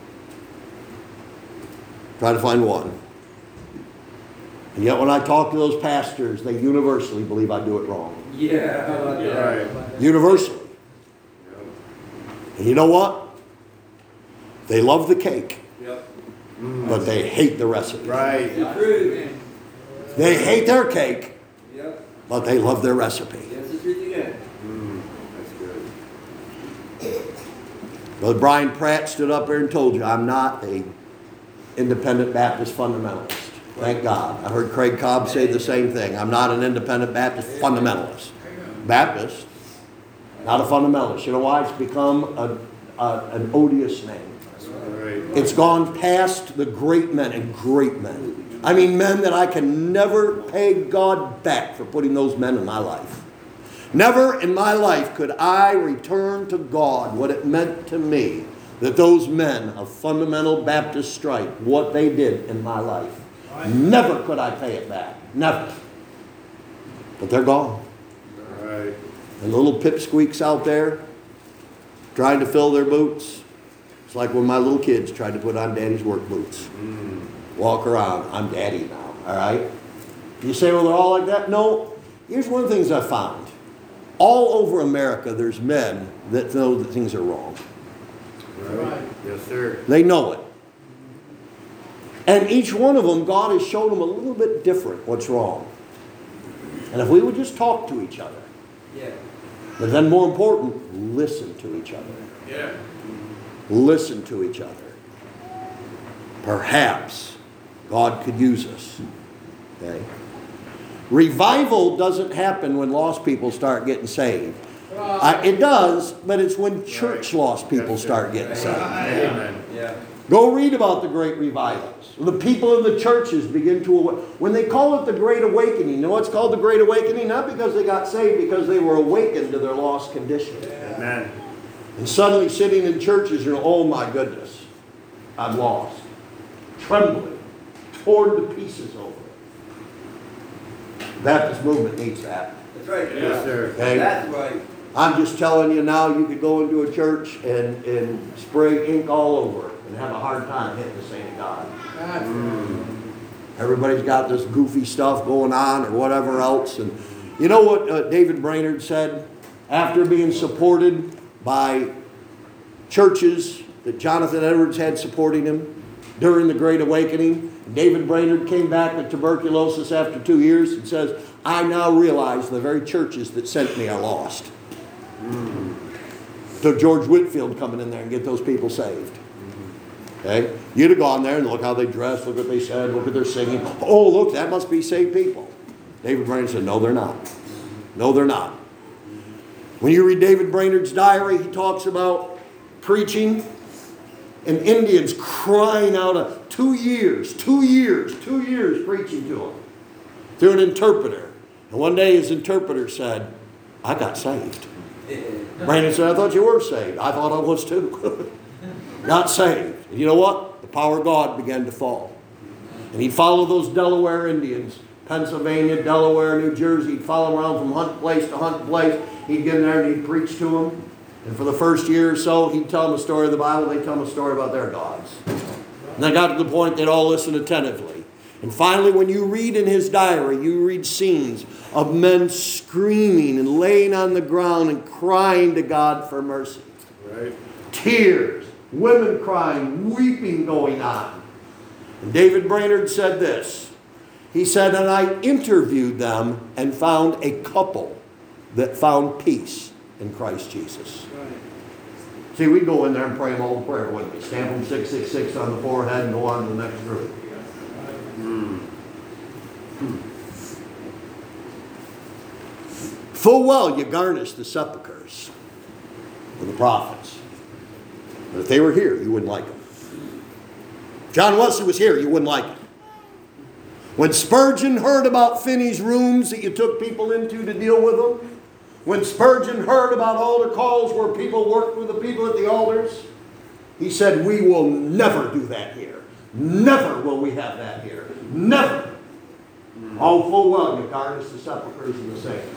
Try to find one. And yet when I talk to those pastors, they universally believe I do it wrong. Yeah. Right. Universally. And you know what? They love the cake, Yep. but they hate the recipe. Right. The truth. They hate their cake, Yep. but they love their recipe. That's the truth again. That's good. Brother Brian Pratt stood up there and told you, I'm not a independent Baptist fundamentalist. Thank God. I heard Craig Cobb say the same thing. I'm not an independent Baptist fundamentalist. Baptist, not a fundamentalist. You know why? It's become an odious name. Right. It's gone past the great men and great men. I mean, men that I can never pay God back for putting those men in my life. Never in my life could I return to God what it meant to me that those men of fundamental Baptist stripe, what they did in my life. Never could I pay it back. Never. But they're gone. Right. And the little pipsqueaks out there trying to fill their boots. It's like when my little kids tried to put on Daddy's work boots. Walk around. I'm Daddy now. All right? You say, well, they're all like that? No. Here's one of the things I found. All over America, there's men that know that things are wrong. Right. Yes, sir. They know it. And each one of them, God has shown them a little bit different what's wrong. And if we would just talk to each other, Yeah. but then more important, listen to each other. Yeah. Listen to each other. Perhaps God could use us. Okay? Revival doesn't happen when lost people start getting saved. It does, but it's when church lost people start getting saved. Amen. Yeah. Go read about the great revivals. The people in the churches begin to, when they call it the Great Awakening, you know what's called the Great Awakening? Not because they got saved, because they were awakened to their lost condition. Amen. And suddenly sitting in churches, you're, oh my goodness, I'm lost. Trembling, torn to pieces over it. The Baptist movement needs that. That's right. Yes, sir. Okay? That's right. I'm just telling you now, you could go into a church and spray ink all over it and have a hard time hitting the saint of God. Everybody's got this goofy stuff going on or whatever else. And you know what David Brainerd said? After being supported by churches that Jonathan Edwards had supporting him during the Great Awakening, David Brainerd came back with tuberculosis after 2 years and says, I now realize the very churches that sent me are lost. So George Whitfield coming in there and get those people saved. Okay? You'd have gone there and look how they dressed, look what they said, look at their singing. Oh, look, that must be saved people. David Brainerd said, no, they're not. No, they're not. When you read David Brainerd's diary, he talks about preaching and Indians crying out 2 years preaching to him through an interpreter. And one day his interpreter said, I got saved. Brainerd said, I thought you were saved. I thought I was too. Got saved. And you know what? The power of God began to fall. And he'd follow those Delaware Indians, Pennsylvania, Delaware, New Jersey. He'd follow them around from hunt place to hunt place. He'd get in there and he'd preach to them. And for the first year or so, he'd tell them a story of the Bible. They'd tell them a story about their gods. And they got to the point they'd all listen attentively. And finally, when you read in his diary, you read scenes of men screaming and laying on the ground and crying to God for mercy. Right. Tears, women crying, weeping going on. And David Brainerd said this. He said, and I interviewed them and found a couple that found peace in Christ Jesus. See, we'd go in there and pray them all the prayer, wouldn't we? Stamp them 666 on the forehead and go on to the next group. Full well you garnish the sepulchres of the prophets. But if they were here, you wouldn't like them. If John Wesley was here, you wouldn't like him. When Spurgeon heard about Finney's rooms that you took people into to deal with them, when Spurgeon heard about altar calls where people worked with the people at the altars, he said, we will never do that here. Never will we have that here. Never. All full well you garnish the sepulchres of the saints.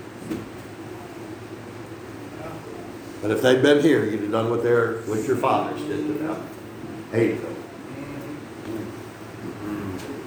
But if they'd been here, you'd have done what your fathers did to them. Hated them.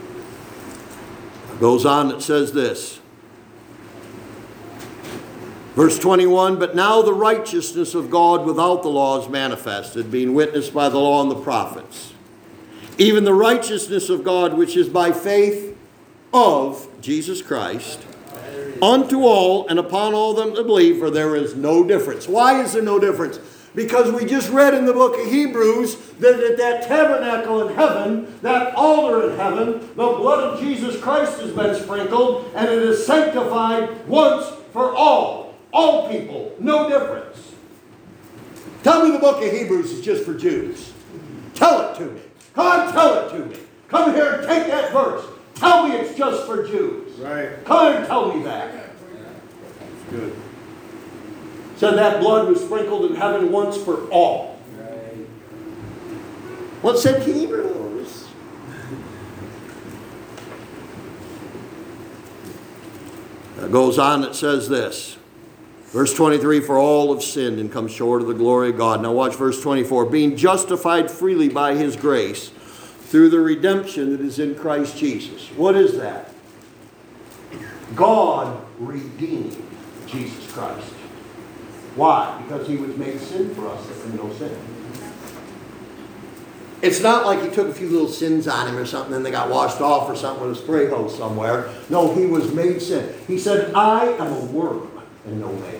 It goes on, it says this. Verse 21, but now the righteousness of God without the law is manifested, being witnessed by the law and the prophets. Even the righteousness of God, which is by faith of Jesus Christ, unto all and upon all them that believe, for there is no difference. Why is there no difference? Because we just read in the book of Hebrews that at that tabernacle in heaven, that altar in heaven, the blood of Jesus Christ has been sprinkled, and it is sanctified once for all. All people, no difference. Tell me the book of Hebrews is just for Jews. Tell it to me. Come on, tell it to me. Come here and take that verse. Tell me it's just for Jews. Right. Come here and tell me that. That's good. Said that blood was sprinkled in heaven once for all. Right. What said Hebrews? It goes on, it says this. Verse 23, for all have sinned and come short of the glory of God. Now watch verse 24. Being justified freely by his grace through the redemption that is in Christ Jesus. What is that? God redeemed Jesus Christ. Why? Because he was made sin for us that we no sin. It's not like he took a few little sins on him or something and they got washed off or something with a spray hose somewhere. No, he was made sin. He said, I am a worm and no man.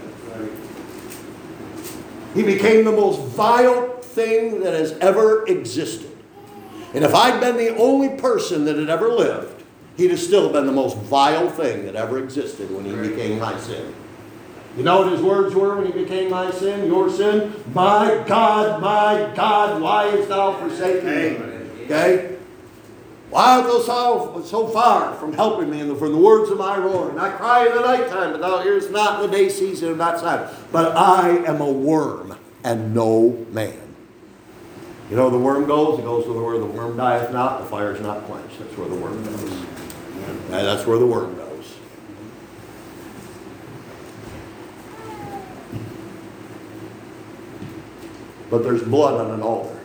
He became the most vile thing that has ever existed. And if I'd been the only person that had ever lived, he'd have still been the most vile thing that ever existed when he became my sin. You know what his words were when he became my sin, your sin? My God, why hast thou forsaken me? Okay? Why art thou so far from helping me from the words of my roar? And I cry in the nighttime, but thou hearest not in the day season of that side. But I am a worm and no man. You know where the worm goes? It goes to where the worm dieth not, the fire is not quenched. That's where the worm goes. And that's where the worm goes. But there's blood on an altar.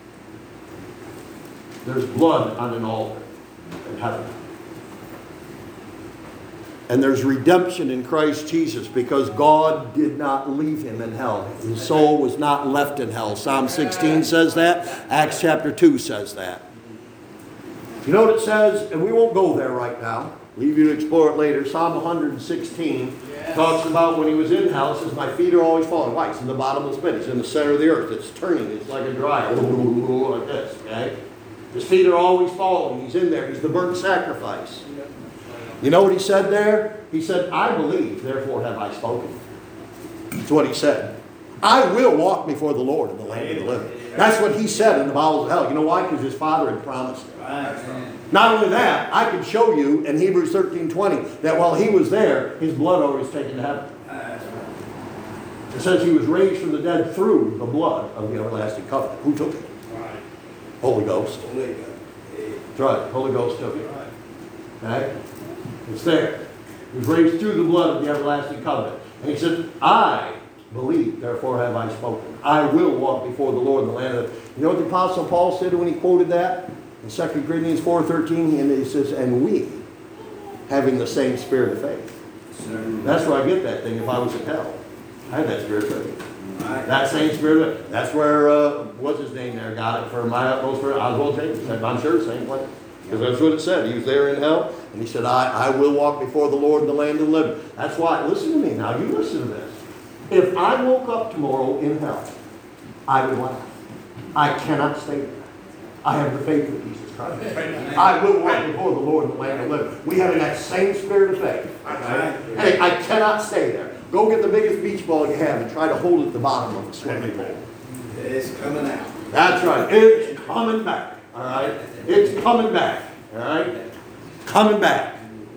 There's blood on an altar in heaven. And there's redemption in Christ Jesus because God did not leave him in hell. His soul was not left in hell. Psalm 16 says that. Acts chapter 2 says that. You know what it says? And we won't go there right now. Leave you to explore it later. Psalm 116 talks about when he was in hell. It says, my feet are always falling. Why? It's in the bottomless pit. It's in the center of the earth. It's turning. It's like a dryer. Like this. Okay? His feet are always falling. He's in there. He's the burnt sacrifice. You know what he said there? He said, I believe, therefore have I spoken. That's what he said. I will walk before the Lord in the land of the living. That's what he said in the bowels of hell. You know why? Because his father had promised him. Not only that, I can show you in Hebrews 13:20 that while he was there, his blood was taken to heaven. It says he was raised from the dead through the blood of the everlasting covenant. Who took it? Holy Ghost. That's right. Holy Ghost took it. Okay? It's there. He was raised through the blood of the everlasting covenant. And he said, I believe, therefore have I spoken. I will walk before the Lord in the land of the... You know what the Apostle Paul said when he quoted that? In 2 Corinthians 4:13, and he says, and we, having the same spirit of faith. That's where I get that thing if I was in hell. I had that spirit of faith. That same spirit, that's where, what's his name there, got it for my utmost for Oswald James. I'm sure the same place. Because that's what it said. He was there in hell, and he said, I will walk before the Lord in the land of the living. That's why, listen to me now, you listen to this. If I woke up tomorrow in hell, I would laugh. I cannot stay there. I have the faith of Jesus Christ. I will walk before the Lord in the land of the living. We have that same spirit of faith. Hey, I cannot stay there. Go get the biggest beach ball you have and try to hold it at the bottom of the swimming pool. It's coming out. That's right. It's coming back. All right? It's coming back. All right? Coming back.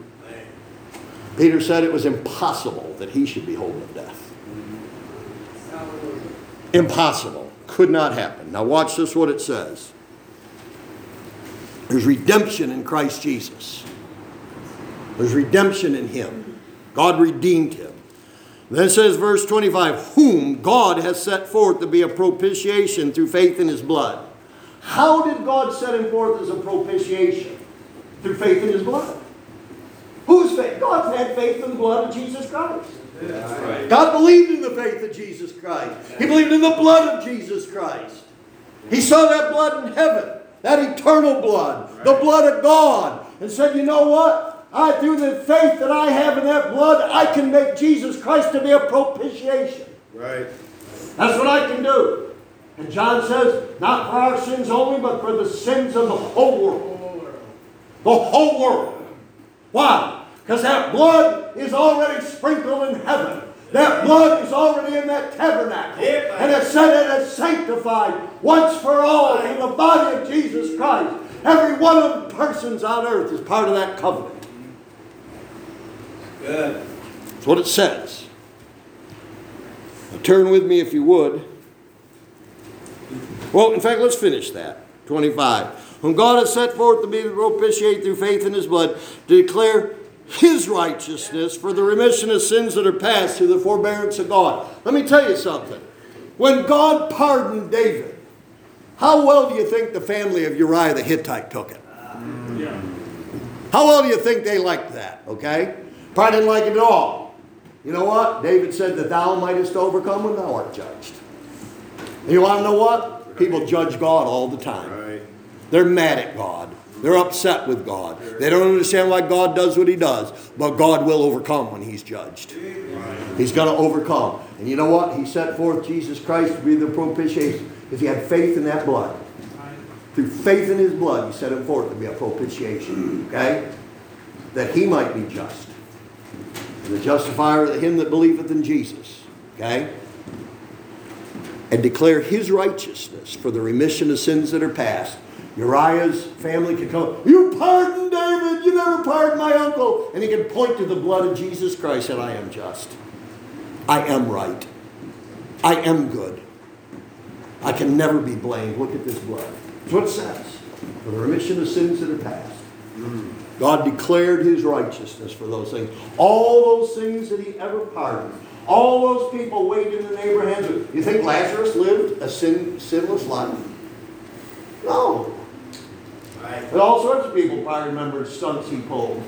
Peter said it was impossible that he should be holding of death. Impossible. Could not happen. Now watch this, what it says. There's redemption in Christ Jesus. There's redemption in him. God redeemed him. Then it says, verse 25, whom God has set forth to be a propitiation through faith in his blood. How did God set him forth as a propitiation? Through faith in his blood. Whose faith? God's had faith in the blood of Jesus Christ. That's right. God believed in the faith of Jesus Christ. He believed in the blood of Jesus Christ. He saw that blood in heaven, that eternal blood, the blood of God, and said, you know what? Through the faith that I have in that blood, I can make Jesus Christ to be a propitiation. Right. That's what I can do. And John says, not for our sins only, but for the sins of the whole world. The whole world. Why? Because that blood is already sprinkled in heaven. That blood is already in that tabernacle. And it said it is sanctified once for all in the body of Jesus Christ. Every one of the persons on earth is part of that covenant. Good. That's what it says. Now, turn with me if you would. Well, in fact, let's finish that. 25. Whom God has set forth to be the propitiate through faith in his blood, to declare his righteousness for the remission of sins that are past through the forbearance of God. Let me tell you something. When God pardoned David, how well do you think the family of Uriah the Hittite took it? How well do you think they liked that? Okay? Probably didn't like it at all. You know what? David said that thou mightest overcome when thou art judged. And you want to know what? People judge God all the time. Right. They're mad at God. They're upset with God. They don't understand why God does what he does. But God will overcome when he's judged. He's going to overcome. And you know what? He set forth Jesus Christ to be the propitiation. If he had faith in that blood. Through faith in his blood, he set him forth to be a propitiation. Okay? That he might be just. The justifier of him that believeth in Jesus. Okay? And declare his righteousness for the remission of sins that are past. Uriah's family could come, you pardoned David, you never pardoned my uncle. And he can point to the blood of Jesus Christ and I am just. I am right. I am good. I can never be blamed. Look at this blood. That's what it says. For the remission of sins that are past. God declared his righteousness for those things. All those things that he ever pardoned. All those people waiting in Abraham's. You think Lazarus lived a sinless life? No. But all sorts of people probably remember stunts he pulled.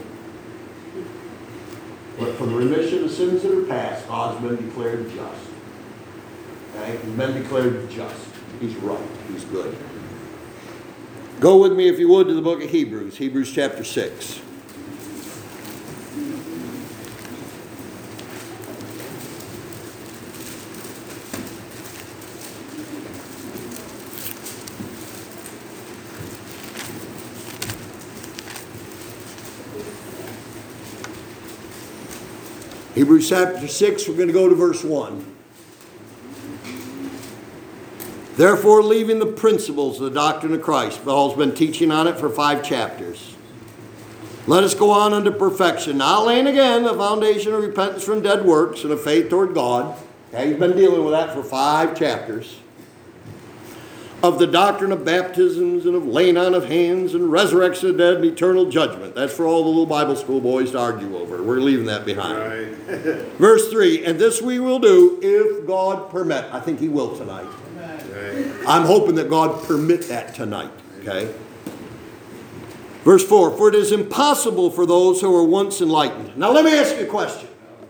But for the remission of sins that are past, God's been declared just. Okay? He's been declared just. He's right. He's good. Go with me, if you would, to the book of Hebrews. Hebrews chapter 6. Hebrews chapter 6, we're going to go to verse 1. Therefore, leaving the principles of the doctrine of Christ, Paul's been teaching on it for 5 chapters. Let us go on unto perfection, now laying again the foundation of repentance from dead works and of faith toward God. Okay, he's been dealing with that for 5 chapters. Of the doctrine of baptisms and of laying on of hands and resurrection of the dead and eternal judgment. That's for all the little Bible school boys to argue over. We're leaving that behind. Right. Verse 3, and this we will do if God permit. I think he will tonight. Right. I'm hoping that God permit that tonight. Okay. Verse 4, for it is impossible for those who were once enlightened. Now let me ask you a question.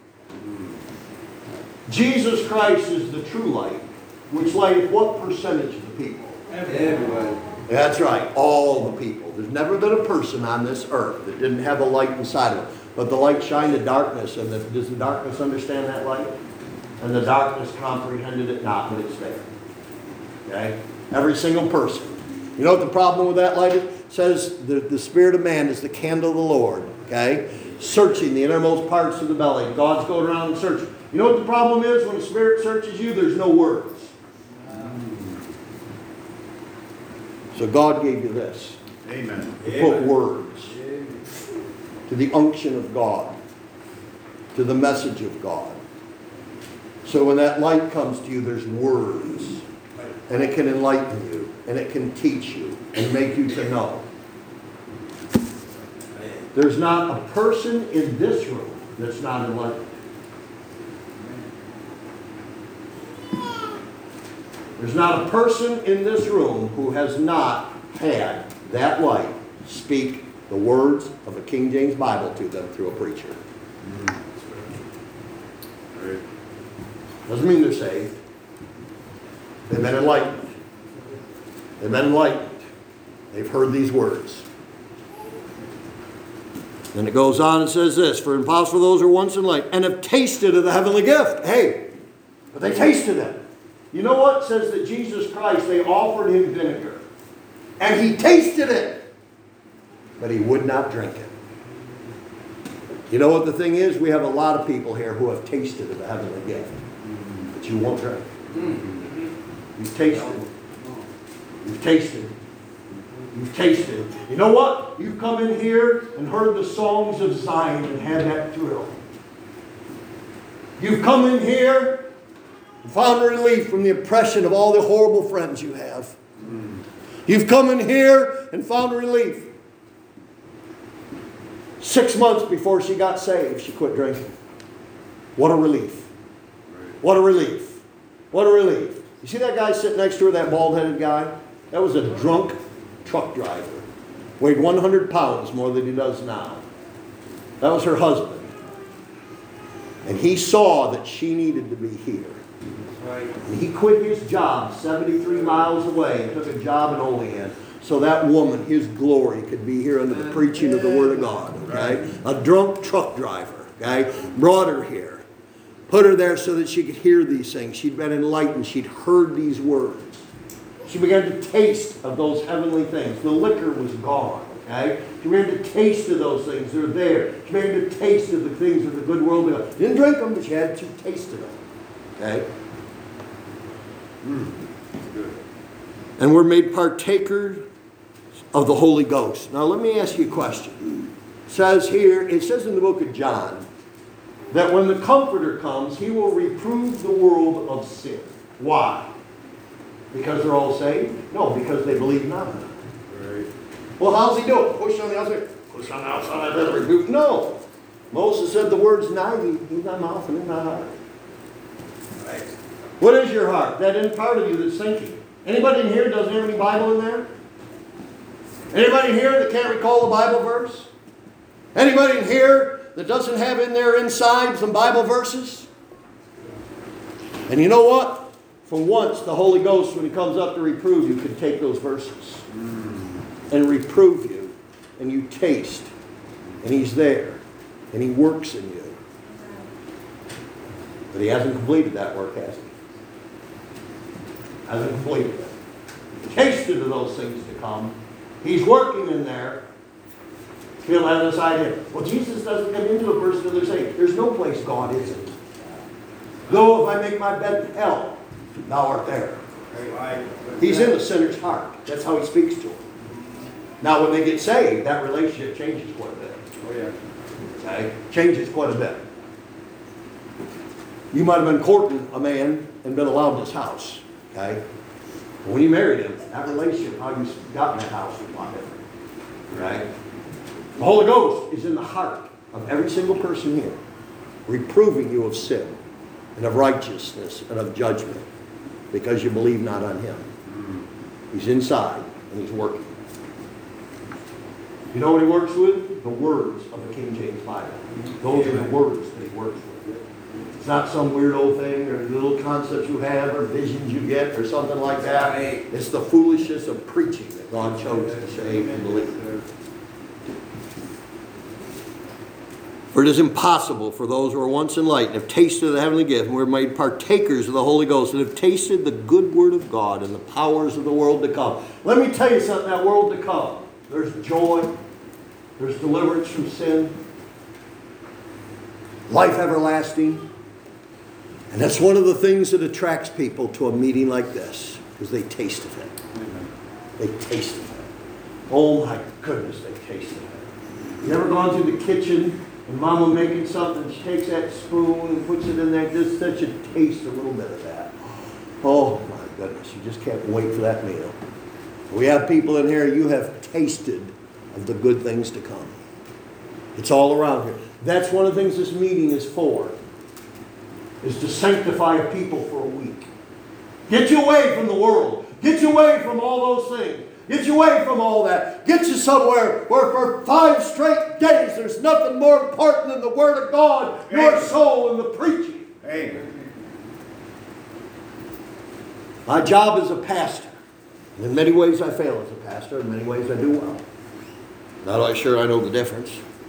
Jesus Christ is the true light, which lighteth what percentage of the people? Everybody. That's right, all the people. There's never been a person on this earth that didn't have a light inside of it. But the light shined in darkness, and does the darkness understand that light? And the darkness comprehended it not, but it's there. Okay? Every single person. You know what the problem with that light is? It says the spirit of man is the candle of the Lord. Okay? Searching the innermost parts of the belly. God's going around and searching. You know what the problem is when the Spirit searches you? There's no words. So God gave you this. Amen. To put words. To the unction of God. To the message of God. So when that light comes to you, there's words. And it can enlighten you. And it can teach you. And make you to know. There's not a person in this room that's not enlightened. There's not a person in this room who has not had that light speak the words of a King James Bible to them through a preacher. Doesn't mean they're saved. They've been enlightened. They've been enlightened. They've heard these words. Then it goes on and says this, for impossible those who are once enlightened and have tasted of the heavenly gift. Hey, but they tasted it. You know what? It says that Jesus Christ, they offered him vinegar. And he tasted it. But he would not drink it. You know what the thing is? We have a lot of people here who have tasted of the heavenly gift. But you won't drink. You've tasted. You've tasted. You've tasted. You know what? You've come in here and heard the songs of Zion and had that thrill. You've come in here and found relief from the oppression of all the horrible friends you have. You've come in here and found relief. 6 months before she got saved, she quit drinking. What a relief. What a relief. What a relief. You see that guy sitting next to her, that bald-headed guy? That was a drunk truck driver. Weighed 100 pounds more than he does now. That was her husband. And he saw that she needed to be here. And he quit his job 73 miles away and took a job in Olean so that woman, his glory, could be here under the preaching of the Word of God. Okay? A drunk truck driver. Okay? Brought her here. Put her there so that she could hear these things. She'd been enlightened. She'd heard these words. She began to taste of those heavenly things. The liquor was gone. Okay? She began to taste of those things. They're there. She began to taste of the things of the good world. She didn't drink them, but she had to taste of them. Okay? And we're made partakers of the Holy Ghost. Now let me ask you a question. It says in the book of John, that when the Comforter comes, he will reprove the world of sin. Why? Because they're all saved? No, because they believe not. Right. Well, how's he do it? Push on the outside. Push on the outside. Reprove. No. Moses said the word's nigh thee, in thy mouth and in thy heart. Right. What is your heart? That in part of you that's thinking. Anybody in here doesn't have any Bible in there? Anybody in here that can't recall a Bible verse? Anybody in here that doesn't have in there inside some Bible verses? And you know what? For once, the Holy Ghost, when he comes up to reprove you, can take those verses and reprove you. And you taste. And he's there. And he works in you. But he hasn't completed that work, has he? Hasn't completed it. He tasted of those things to come. He's working in there. He'll have this idea. Well, Jesus doesn't come into a person until they're saved. There's no place God isn't. Though if I make my bed in hell, thou art there. He's in the sinner's heart. That's how he speaks to him. Now, when they get saved, that relationship changes quite a bit. Oh, yeah. Okay? Changes quite a bit. You might have been courting a man and been allowed this house. Okay? But when you married him, that relationship, how you got in that house was a lot different. Right? The Holy Ghost is in the heart of every single person here, reproving you of sin and of righteousness and of judgment because you believe not on him. He's inside and he's working. You know what he works with? The words of the King James Bible. Those are the words that he works with. It's not some weird old thing or little concepts you have or visions you get or something like that. It's the foolishness of preaching that God chose to save and believe. For it is impossible for those who are once enlightened, have tasted of the heavenly gift, and were made partakers of the Holy Ghost, and have tasted the good word of God and the powers of the world to come. Let me tell you something, that world to come. There's joy. There's deliverance from sin. Life everlasting. And that's one of the things that attracts people to a meeting like this, because they taste of it. They taste of it. Oh my goodness, they taste of it. You ever gone through the kitchen and Mama making something, she takes that spoon and puts it in there, just such a taste, a little bit of that. Oh my goodness, you just can't wait for that meal. We have people in here, you have tasted of the good things to come. It's all around here. That's one of the things this meeting is for, is to sanctify a people for a week. Get you away from the world. Get you away from all those things. Get you away from all that. Get you somewhere where for 5 straight days there's nothing more important than the Word of God, your soul, and the preaching. Amen. My job is a pastor. And in many ways I fail as a pastor. In many ways I do well. Not always sure I know the difference.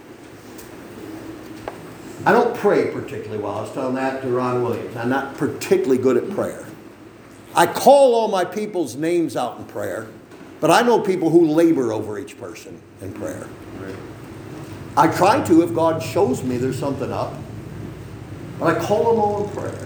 I don't pray particularly well. I was telling that to Ron Williams. I'm not particularly good at prayer. I call all my people's names out in prayer, but I know people who labor over each person in prayer. Right. I try to if God shows me there's something up, but I call them all in prayer.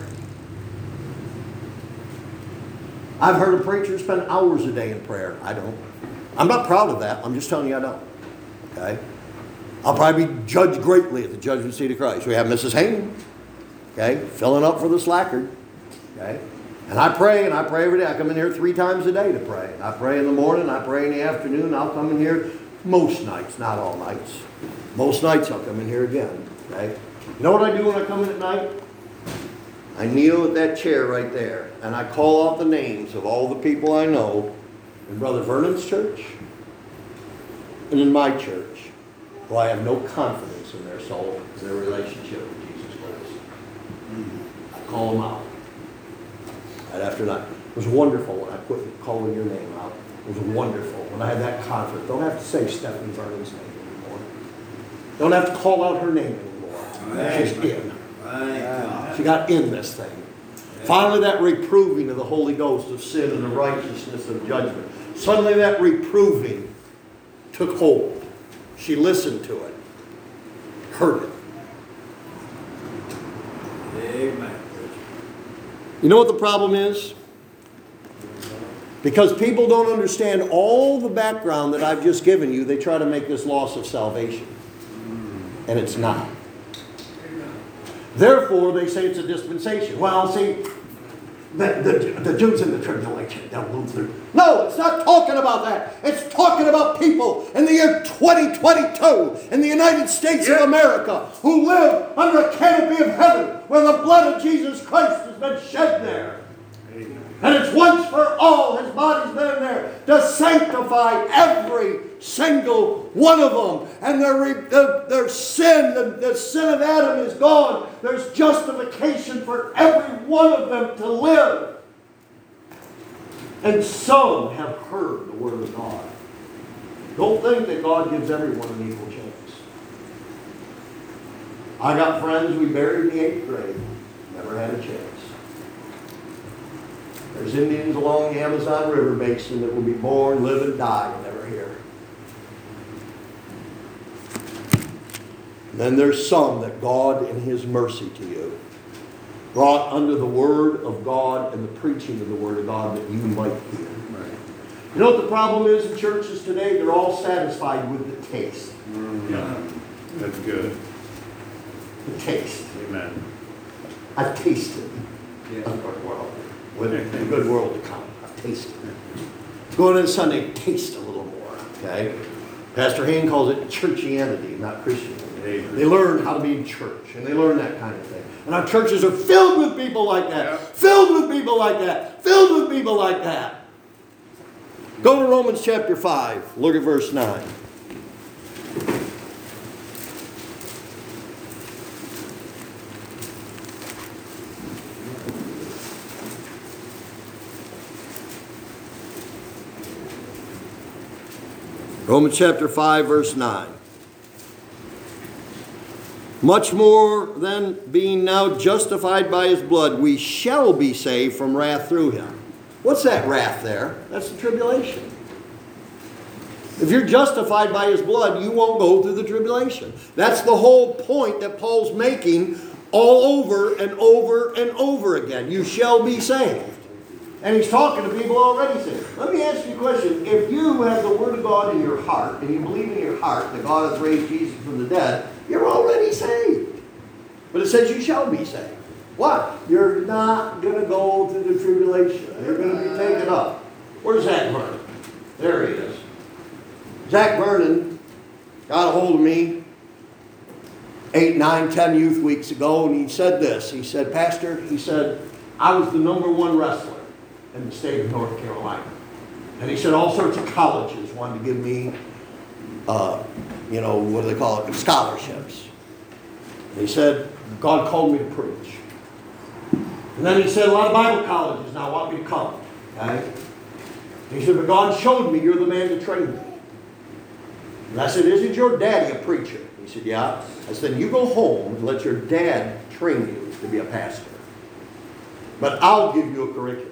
I've heard a preacher spend hours a day in prayer. I don't. I'm not proud of that. I'm just telling you I don't. Okay? I'll probably be judged greatly at the judgment seat of Christ. We have Mrs. Hayman, okay, filling up for the slackard, okay? And I pray every day. I come in here 3 times a day to pray. I pray in the morning, I pray in the afternoon. I'll come in here most nights, not all nights. Most nights I'll come in here again, okay? You know what I do when I come in at night? I kneel at that chair right there, and I call out the names of all the people I know in Brother Vernon's church and in my church, who I have no confidence in their soul, their relationship with Jesus Christ. I call them out. Right after that. It was wonderful when I quit calling your name out. It was wonderful when I had that confidence. Don't have to say Stephanie Vernon's name anymore. Don't have to call out her name anymore. She's in. She got in this thing. Finally, that reproving of the Holy Ghost of sin and the righteousness of judgment. Suddenly that reproving took hold. She listened to it. Heard it. Amen. You know what the problem is? Because people don't understand all the background that I've just given you, they try to make this loss of salvation. And it's not. Therefore, they say it's a dispensation. Well, see, the Jews in the tribulation, they'll move through. No, it's not talking about that. It's talking about people in the year 2022 in the United States of America who live under a canopy of heaven where the blood of Jesus Christ has been shed there. And it's once for all. His body's been there to sanctify every single one of them. And their sin, the sin of Adam is gone. There's justification for every one of them to live. And some have heard the word of God. Don't think that God gives everyone an equal chance. I got friends we buried in the 8th grade. Never had a chance. There's Indians along the Amazon River basin that will be born, live, and die and never hear. And then there's some that God in His mercy to you brought under the Word of God and the preaching of the Word of God that you might hear. Right. You know what the problem is in churches today? They're all satisfied with the taste. Yeah. That's good. The taste. Amen. I've tasted the good world. With the good world to come. I've tasted it. Going in Sunday, taste a little more. Okay? Pastor Hain calls it churchianity, not Christianity. Amen. They learn how to be in church, and they learn that kind of thing. And our churches are filled with people like that. Yeah. Filled with people like that. Filled with people like that. Go to Romans chapter 5. Look at verse 9. Romans chapter 5, verse 9. Much more than being now justified by His blood, we shall be saved from wrath through Him. What's that wrath there? That's the tribulation. If you're justified by His blood, you won't go through the tribulation. That's the whole point that Paul's making all over and over and over again. You shall be saved. And he's talking to people already saying, let me ask you a question. If you have the Word of God in your heart, and you believe in your heart that God has raised Jesus from the dead, you're already saved. But it says you shall be saved. What? You're not going to go through the tribulation. You're going to be taken up. Where's Zach Vernon? There he is. Zach Vernon got a hold of me 8, 9, 10 youth weeks ago, and he said this. He said, Pastor, he said, I was the #1 wrestler in the state of North Carolina. And he said all sorts of colleges wanted to give me, what do they call it, scholarships. And he said, God called me to preach. And then he said a lot of Bible colleges now want me to come. Okay? He said, but God showed me you're the man to train me. And I said, isn't your daddy a preacher? He said, yeah. I said, you go home and let your dad train you to be a pastor. But I'll give you a curriculum.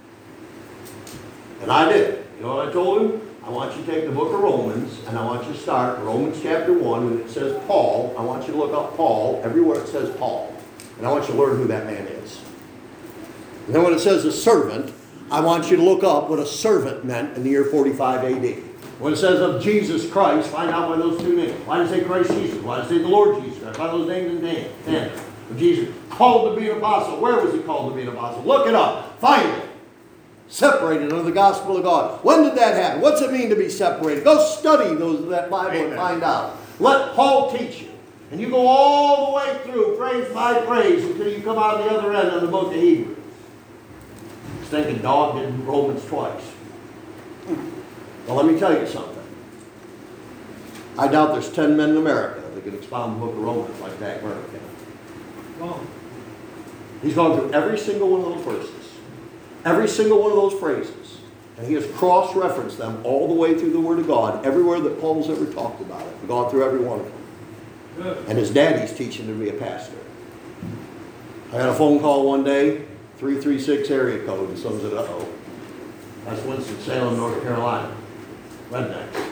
And I did. You know what I told him? I want you to take the book of Romans, and I want you to start Romans chapter 1, when it says Paul. I want you to look up Paul, everywhere it says Paul. And I want you to learn who that man is. And then when it says a servant, I want you to look up what a servant meant in the year 45 AD. When it says of Jesus Christ, find out why those two names. Why does it say Christ Jesus? Why does it say the Lord Jesus Christ? Why those names in tandem? Jesus called to be an apostle. Where was he called to be an apostle? Look it up. Find it. Separated under the gospel of God. When did that happen? What's it mean to be separated? Go study that Bible and find out. Let Paul teach you. And you go all the way through, phrase by phrase, until you come out the other end of the book of Hebrews. I was thinking, dog did Romans twice. Well, let me tell you something. I doubt there's 10 men in America that can expound the book of Romans like Dak Murray can. He's gone through every single one of those verses. Every single one of those phrases. And he has cross-referenced them all the way through the Word of God, everywhere that Paul's ever talked about it. He's gone through every one of them. Good. And his daddy's teaching him to be a pastor. I got a phone call one day, 336 area code, and someone said, uh-oh. That's Winston-Salem, North Carolina. Rednecks.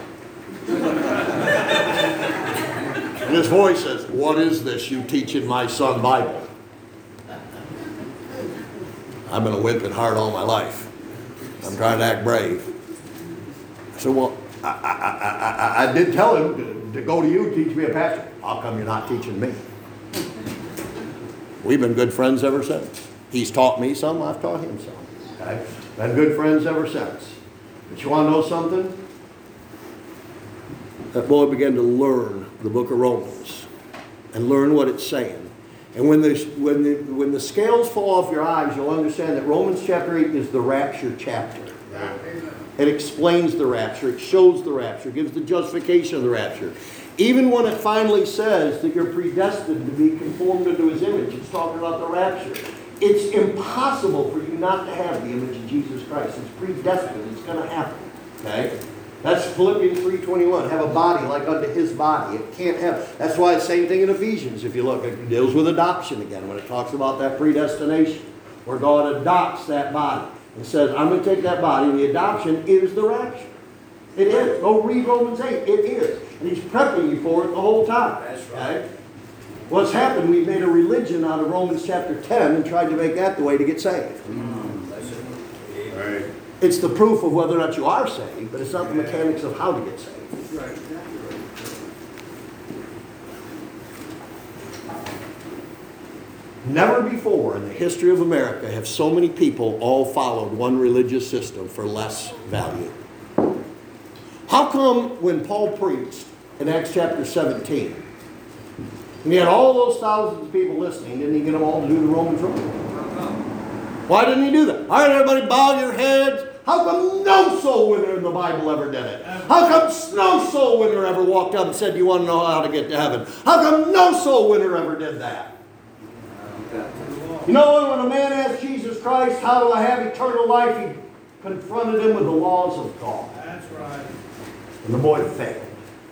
And his voice says, what is this you teaching my son Bible? I've been a whipping hard all my life. I'm trying to act brave. I said, well, I did tell him to go to you and teach me a pastor. How come you're not teaching me? We've been good friends ever since. He's taught me some, I've taught him some. Okay? Been good friends ever since. But you want to know something? That boy began to learn the book of Romans and learn what it's saying. And when the scales fall off your eyes, you'll understand that Romans chapter 8 is the rapture chapter. It explains the rapture. It shows the rapture. It gives the justification of the rapture. Even when it finally says that you're predestined to be conformed into his image, it's talking about the rapture. It's impossible for you not to have the image of Jesus Christ. It's predestined. It's going to happen. Okay? That's Philippians 3:21. Have a body like unto his body. It can't have. That's why it's the same thing in Ephesians. If you look, it deals with adoption again when it talks about that predestination, where God adopts that body and says, I'm going to take that body. And the adoption is the rapture. It is. Go read Romans 8. It is. And he's prepping you for it the whole time. That's right. Okay? What's happened, we've made a religion out of Romans chapter 10 and tried to make that the way to get saved. Right. It's the proof of whether or not you are saved, but it's not the mechanics of how to get saved. Right. Never before in the history of America have so many people all followed one religious system for less value. How come when Paul preached in Acts chapter 17, and he had all those thousands of people listening, didn't he get them all to do the Romans Road? Why didn't he do that? All right, everybody, bow your heads. How come no soul winner in the Bible ever did it? How come no soul winner ever walked up and said, you want to know how to get to heaven? How come no soul winner ever did that? You know, when a man asked Jesus Christ, how do I have eternal life? He confronted him with the laws of God. That's right. And the boy failed.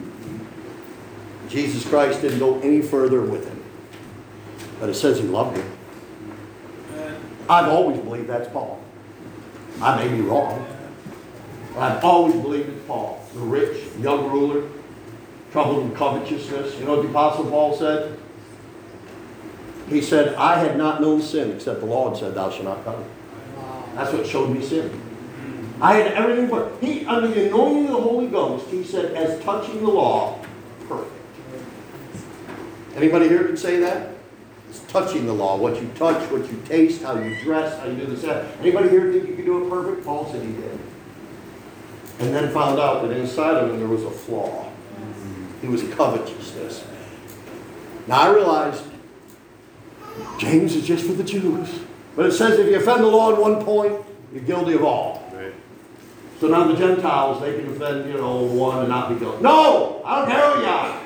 Jesus Christ didn't go any further with him. But it says he loved him. I've always believed that's Paul. I may be wrong. But I've always believed it's Paul. The rich, young ruler, troubled in covetousness. You know what the Apostle Paul said? He said, I had not known sin except the law had said, thou shalt not covet. That's what showed me sin. I had everything but. He, under the anointing of the Holy Ghost, he said, as touching the law, perfect. Anybody here can say that? It's touching the law. What you touch, what you taste, how you dress, how you do this, that. Anybody here think you can do it perfect? Paul said he did. And then found out that inside of him there was a flaw. He was covetousness. Now I realized James is just for the Jews. But it says if you offend the law at one point, you're guilty of all. Right. So now the Gentiles, they can offend, one and not be guilty. No! I don't care who you are.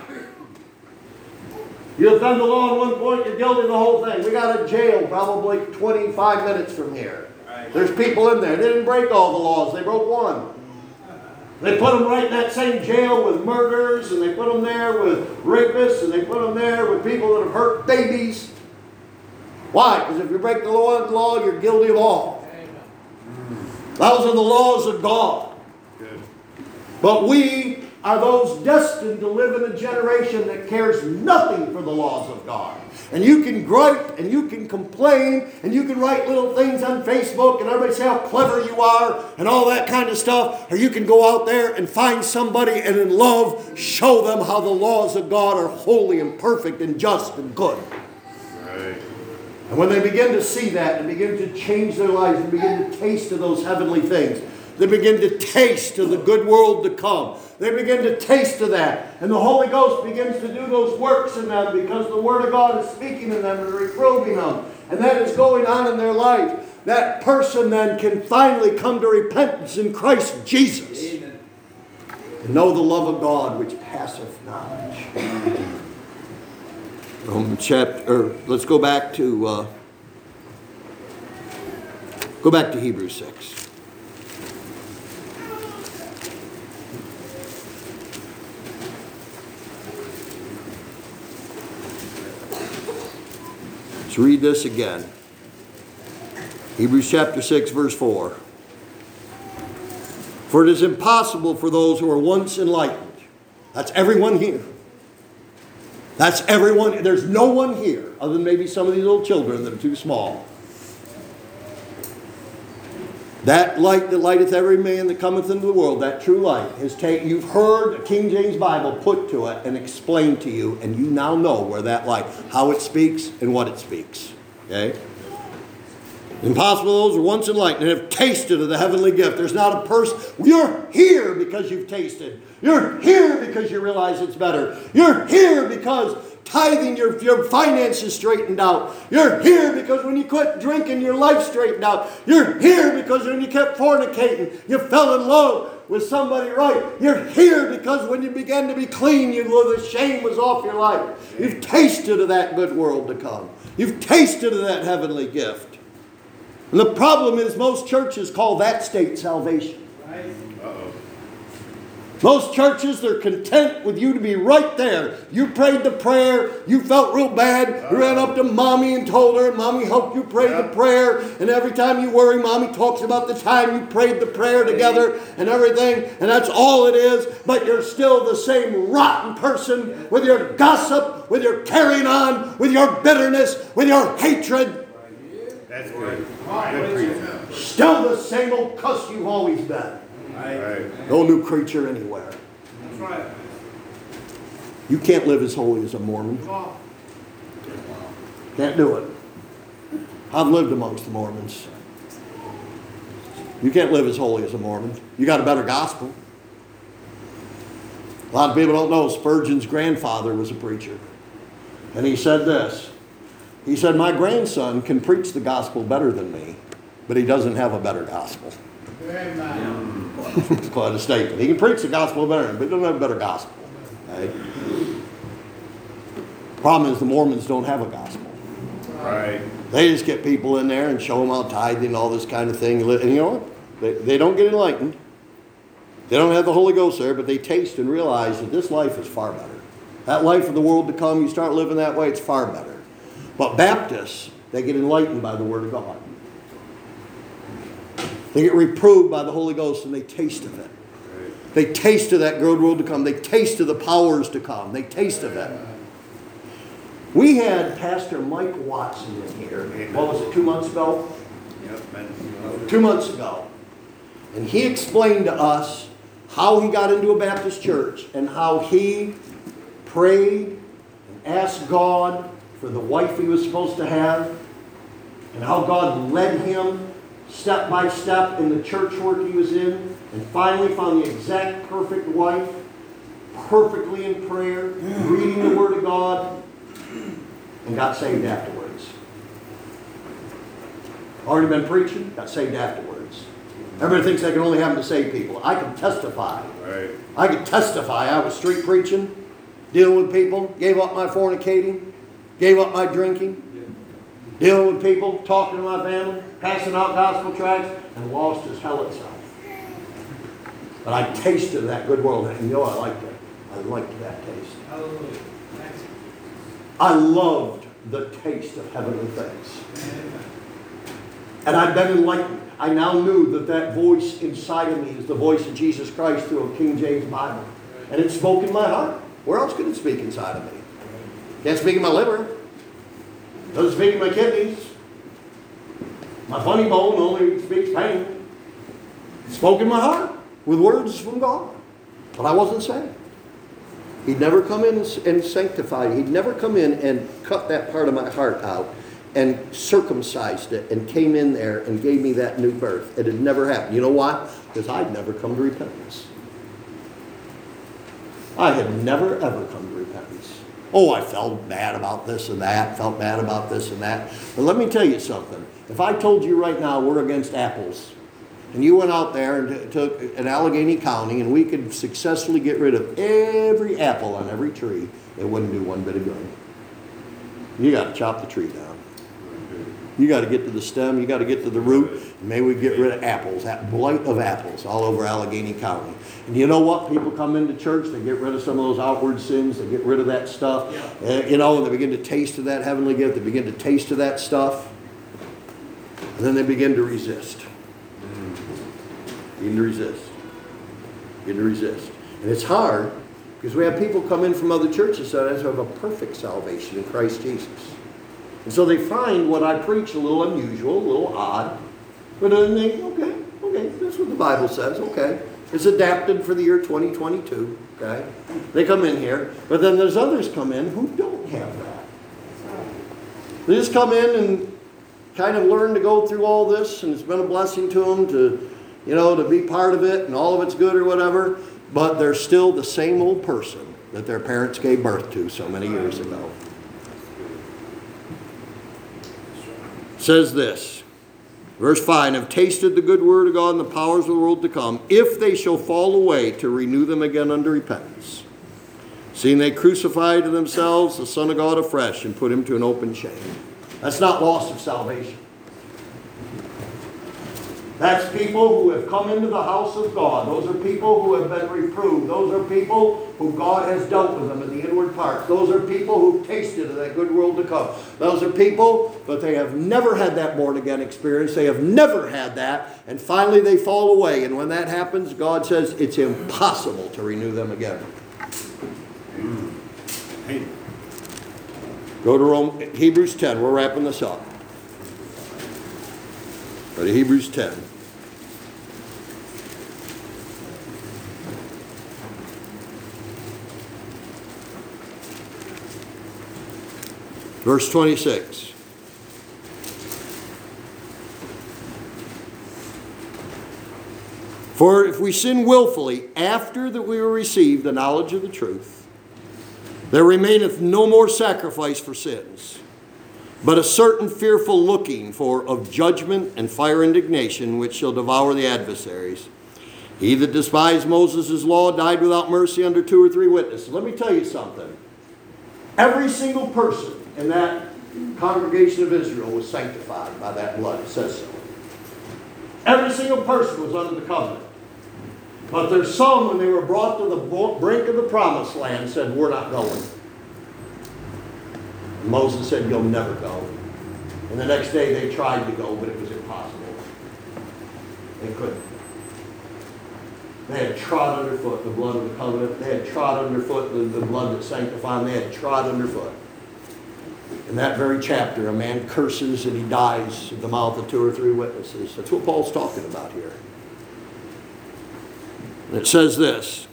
You offend the law at one point, you're guilty of the whole thing. We got a jail probably 25 minutes from here. Right. There's people in there. They didn't break all the laws. They broke one. They put them right in that same jail with murderers, and they put them there with rapists, and they put them there with people that have hurt babies. Why? Because if you break the law, you're guilty of all. Those are the laws of God. But we are those destined to live in a generation that cares nothing for the laws of God. And you can gripe and you can complain and you can write little things on Facebook and everybody say how clever you are and all that kind of stuff. Or you can go out there and find somebody and in love show them how the laws of God are holy and perfect and just and good. Right. And when they begin to see that and begin to change their lives and begin to taste of those heavenly things, they begin to taste of the good world to come. They begin to taste of that. And the Holy Ghost begins to do those works in them because the Word of God is speaking in them and reproving them. And that is going on in their life. That person then can finally come to repentance in Christ Jesus. Amen. And know the love of God which passeth knowledge. Let's go back to Hebrews 6. Let's read this again. Hebrews chapter 6, verse 4. For it is impossible for those who are once enlightened. That's everyone here. That's everyone. There's no one here, other than maybe some of these little children that are too small. That light that lighteth every man that cometh into the world, that true light, you've heard a King James Bible put to it and explained to you, and you now know where that light, how it speaks and what it speaks. Okay? Impossible those who are once enlightened and have tasted of the heavenly gift. There's not a person. You're here because you've tasted. You're here because you realize it's better. You're here because tithing, your finances straightened out. You're here because when you quit drinking, your life straightened out. You're here because when you kept fornicating, you fell in love with somebody right. You're here because when you began to be clean, the shame was off your life. You've tasted of that good world to come. You've tasted of that heavenly gift. And the problem is most churches call that state salvation. Uh-oh. Most churches, they're content with you to be right there. You prayed the prayer. You felt real bad. You ran up to Mommy and told her. Mommy helped you pray the prayer. And every time you worry, Mommy talks about the time you prayed the prayer together and everything. And that's all it is. But you're still the same rotten person with your gossip, with your carrying on, with your bitterness, with your hatred. That's good. Good preaching. Still the same old cuss you've always been. Right. No new creature anywhere. That's right. You can't live as holy as a Mormon. Can't do it. I've lived amongst the Mormons. You can't live as holy as a Mormon. You got a better gospel. A lot of people don't know Spurgeon's grandfather was a preacher. And he said this. He said, my grandson can preach the gospel better than me, but he doesn't have a better gospel. It's quite a statement. He can preach the gospel better, but he doesn't have a better gospel. Right? Problem is the Mormons don't have a gospel. Right. They just get people in there and show them how tithing and all this kind of thing. And you know what? They don't get enlightened. They don't have the Holy Ghost there, but they taste and realize that this life is far better. That life of the world to come, you start living that way, it's far better. But Baptists, they get enlightened by the Word of God. They get reproved by the Holy Ghost and they taste of it. Right. They taste of that good world to come. They taste of the powers to come. They taste of it. We had Pastor Mike Watson in here, what was it, 2 months ago? Yep. 2 months ago. And he explained to us how he got into a Baptist church and how he prayed and asked God for the wife he was supposed to have, and how God led him step by step in the church work he was in, and finally found the exact perfect wife, perfectly in prayer, reading the Word of God, and got saved afterwards. Already been preaching, got saved afterwards. Everybody thinks that can only happen to saved people. I can testify. Right. I can testify. I was street preaching, dealing with people, gave up my fornicating, gave up my drinking, dealing with people, talking to my family, passing out gospel tracts, and lost as hell itself. But I tasted that good world, and you know I liked it. I liked that taste. Hallelujah. I loved the taste of heavenly things. And I've been enlightened. I now knew that that voice inside of me is the voice of Jesus Christ through a King James Bible. And it spoke in my heart. Where else could it speak inside of me? Can't speak in my liver. Doesn't speak in my kidneys. My funny bone only speaks pain. It spoke in my heart with words from God. But I wasn't saved. He'd never come in and sanctified. He'd never come in and cut that part of my heart out and circumcised it and came in there and gave me that new birth. It had never happened. You know why? Because I'd never come to repentance. I had never, ever come to repentance. Oh, I felt bad about this and that, felt bad about this and that. But let me tell you something. If I told you right now we're against apples, and you went out there and took an Allegheny County and we could successfully get rid of every apple on every tree, it wouldn't do one bit of good. You got to chop the tree down. You got to get to the stem. You got to get to the root. And maybe we get rid of apples, that blight of apples all over Allegheny County. And you know what? People come into church. They get rid of some of those outward sins. They get rid of that stuff. You know, and they begin to taste of that heavenly gift. They begin to taste of that stuff. And then they begin to resist. Begin to resist. Begin to resist. And it's hard because we have people come in from other churches that have a perfect salvation in Christ Jesus. And so they find what I preach a little unusual, a little odd. But then they, okay, that's what the Bible says, okay. It's adapted for the year 2022, okay. They come in here, but then there's others come in who don't have that. They just come in and kind of learn to go through all this, and it's been a blessing to them to, you know, to be part of it, and all of it's good or whatever, but they're still the same old person that their parents gave birth to so many years ago. Says this, verse 5, have tasted the good word of God and the powers of the world to come, if they shall fall away, to renew them again unto repentance. Seeing they crucify to themselves the Son of God afresh and put him to an open shame. That's not loss of salvation. That's people who have come into the house of God. Those are people who have been reproved. Those are people who God has dealt with them in the inward parts. Those are people who tasted of that good world to come. Those are people, but they have never had that born again experience. They have never had that. And finally they fall away. And when that happens, God says it's impossible to renew them again. Go to Hebrews 10. We're wrapping this up. Go to Hebrews 10. Verse 26. For if we sin willfully after that we receive the knowledge of the truth, there remaineth no more sacrifice for sins, but a certain fearful looking for of judgment and fire indignation, which shall devour the adversaries. He that despised Moses' law died without mercy under 2 or 3 witnesses. Let me tell you something. Every single person in that congregation of Israel was sanctified by that blood. It says so. Every single person was under the covenant. But there's some, when they were brought to the brink of the promised land, said, we're not going. And Moses said, you'll never go. And the next day they tried to go, but it was impossible. They couldn't. They had trod underfoot the blood of the covenant. They had trod underfoot the blood that sanctified them. They had trod underfoot. In that very chapter, a man curses and he dies at the mouth of 2 or 3 witnesses. That's what Paul's talking about here. And it says this.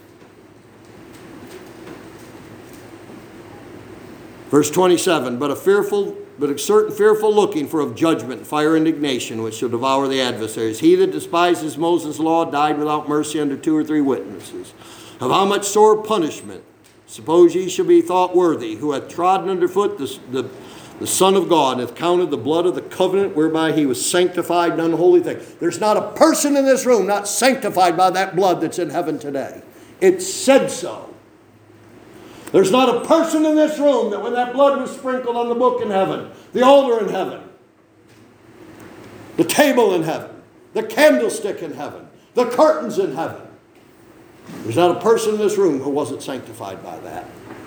Verse 27, but a certain fearful looking for of judgment, fire, indignation, which shall devour the adversaries. He that despises Moses' law died without mercy under 2 or 3 witnesses. Of how much sore punishment, suppose ye shall be thought worthy, who hath trodden underfoot the Son of God, and hath counted the blood of the covenant whereby he was sanctified an unholy thing. There's not a person in this room not sanctified by that blood that's in heaven today. It said so. There's not a person in this room that when that blood was sprinkled on the book in heaven, the altar in heaven, The table in heaven. The candlestick in heaven. The curtains in heaven. There's not a person in this room who wasn't sanctified by that.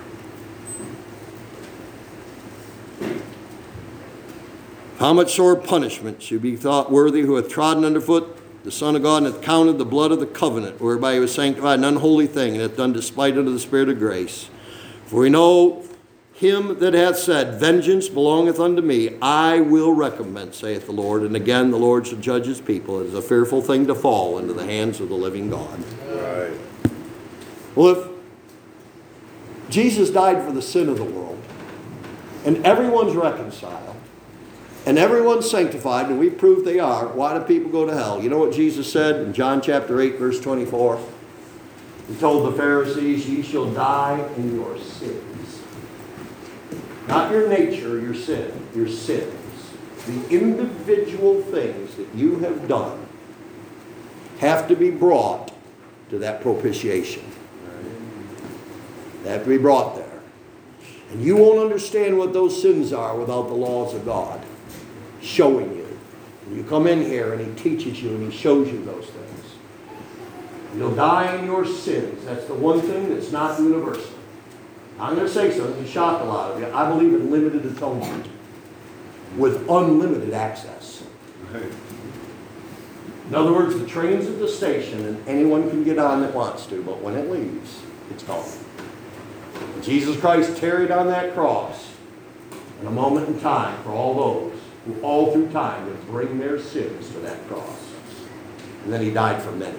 How much sore punishment should be thought worthy who hath trodden underfoot the Son of God, and hath counted the blood of the covenant, whereby he was sanctified, an unholy thing, and hath done despite unto the Spirit of grace. For we know him that hath said, Vengeance belongeth unto me, I will recompense, saith the Lord. And again the Lord shall judge his people. It is a fearful thing to fall into the hands of the living God. Right. Well, if Jesus died for the sin of the world, and everyone's reconciled, and everyone's sanctified, and we prove they are, why do people go to hell? You know what Jesus said in John chapter 8, verse 24? He told the Pharisees, ye shall die in your sins. Not your nature, your sin, your sins. The individual things that you have done have to be brought to that propitiation. They have to be brought there. And you won't understand what those sins are without the laws of God showing you. And you come in here and he teaches you and he shows you those things. You'll die in your sins. That's the one thing that's not universal. I'm going to say something to shock a lot of you. I believe in limited atonement with unlimited access. Right. In other words, the train's at the station and anyone can get on that wants to, but when it leaves, it's gone. Jesus Christ tarried on that cross in a moment in time for all those who all through time would bring their sins to that cross. And then he died for many.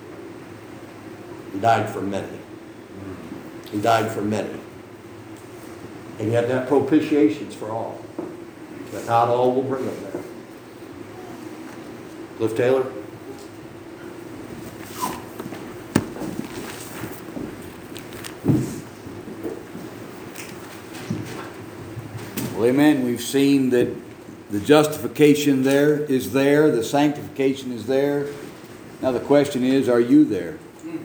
He died for many. He died for many. And yet that propitiation's for all. But not all will bring them there. Cliff Taylor? Well, amen. We've seen that the justification there, the sanctification is there. Now the question is, are you there?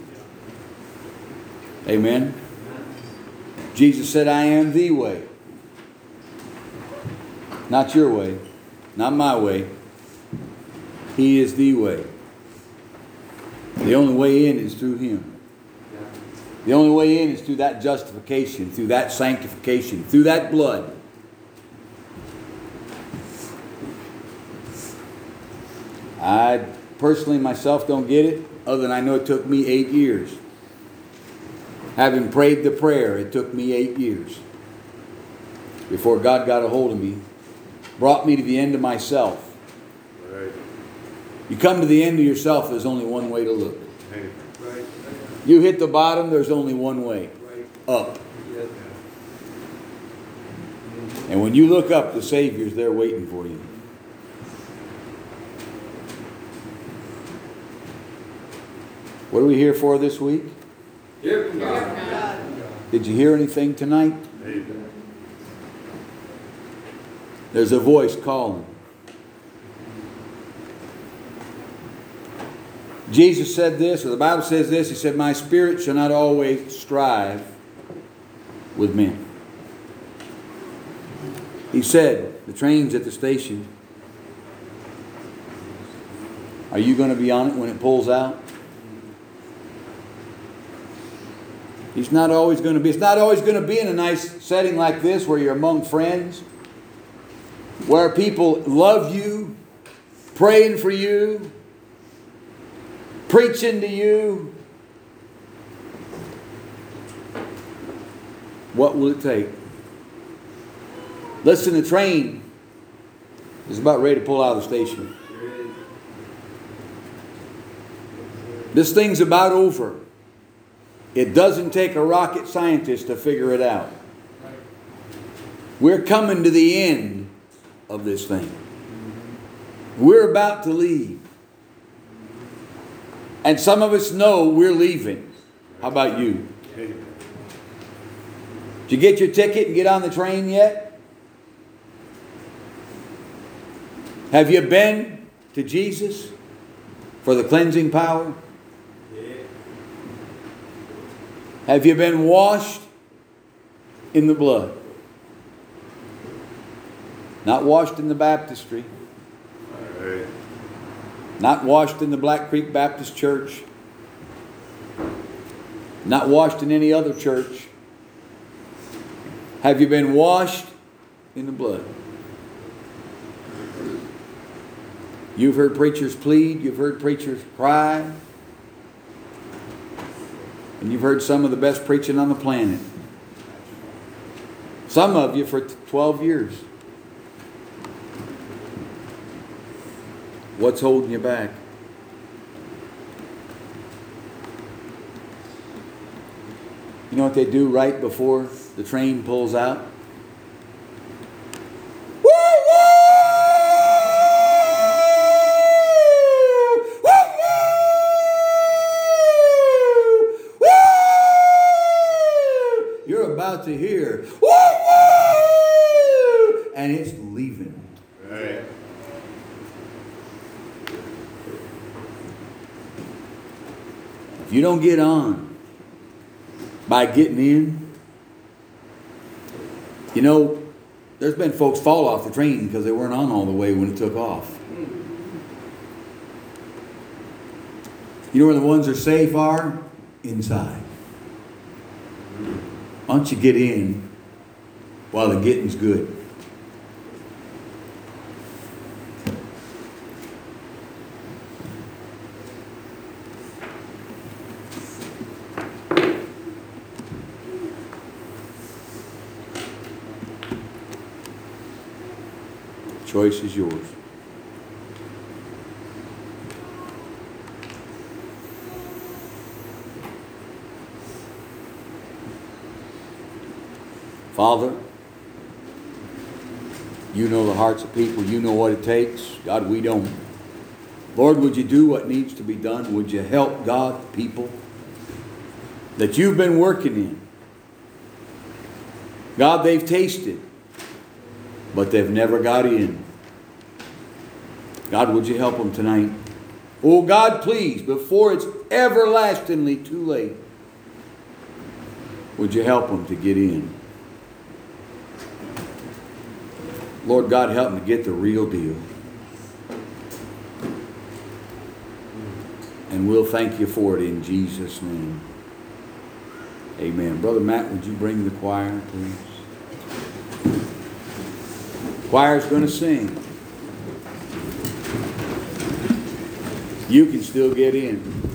Amen. Jesus said, I am the way. Not your way. Not my way. He is the way. The only way in is through Him. The only way in is through that justification, through that sanctification, through that blood. I personally myself don't get it, other than I know it took me 8 years. Having prayed the prayer, it took me 8 years before God got a hold of me, brought me to the end of myself. Right. You come to the end of yourself, there's only one way to look. Hey. Right. You hit the bottom, there's only one way. Up. Yeah. And when you look up, the Savior's there waiting for you. What are we here for this week? Hear from God. Did you hear anything tonight? Hey. There's a voice calling. Jesus said this, or the Bible says this, He said, my spirit shall not always strive with men. He said, the train's at the station. Are you going to be on it when it pulls out? It's not always going to be in a nice setting like this where you're among friends, where people love you, praying for you, preaching to you. What will it take? Listen, the train is about ready to pull out of the station. This thing's about over. It doesn't take a rocket scientist to figure it out. We're coming to the end of this thing. We're about to leave. And some of us know we're leaving. How about you? Hey. Did you get your ticket and get on the train yet? Have you been to Jesus for the cleansing power? Have you been washed in the blood? Not washed in the baptistry. All right. Not washed in the Black Creek Baptist Church. Not washed in any other church. Have you been washed in the blood? You've heard preachers plead. You've heard preachers cry. And you've heard some of the best preaching on the planet. Some of you for 12 years. What's holding you back? You know what they do right before the train pulls out? You're about to hear, and it's leaving. Right. If you don't get on by getting in, you know, there's been folks fall off the train because they weren't on all the way when it took off. You know where the ones that are safe are? Inside. Why don't you get in while the getting's good? Choice is yours. Father, you know the hearts of people. You know what it takes. God, we don't. Lord, would you do what needs to be done? Would you help God, people that you've been working in? God, they've tasted, but they've never got in. God, would you help them tonight? Oh God, please, before it's everlastingly too late, would you help them to get in? Lord God, help them to get the real deal. And we'll thank you for it in Jesus' name. Amen. Brother Matt, would you bring the choir, please? Choir's going to sing. You can still get in.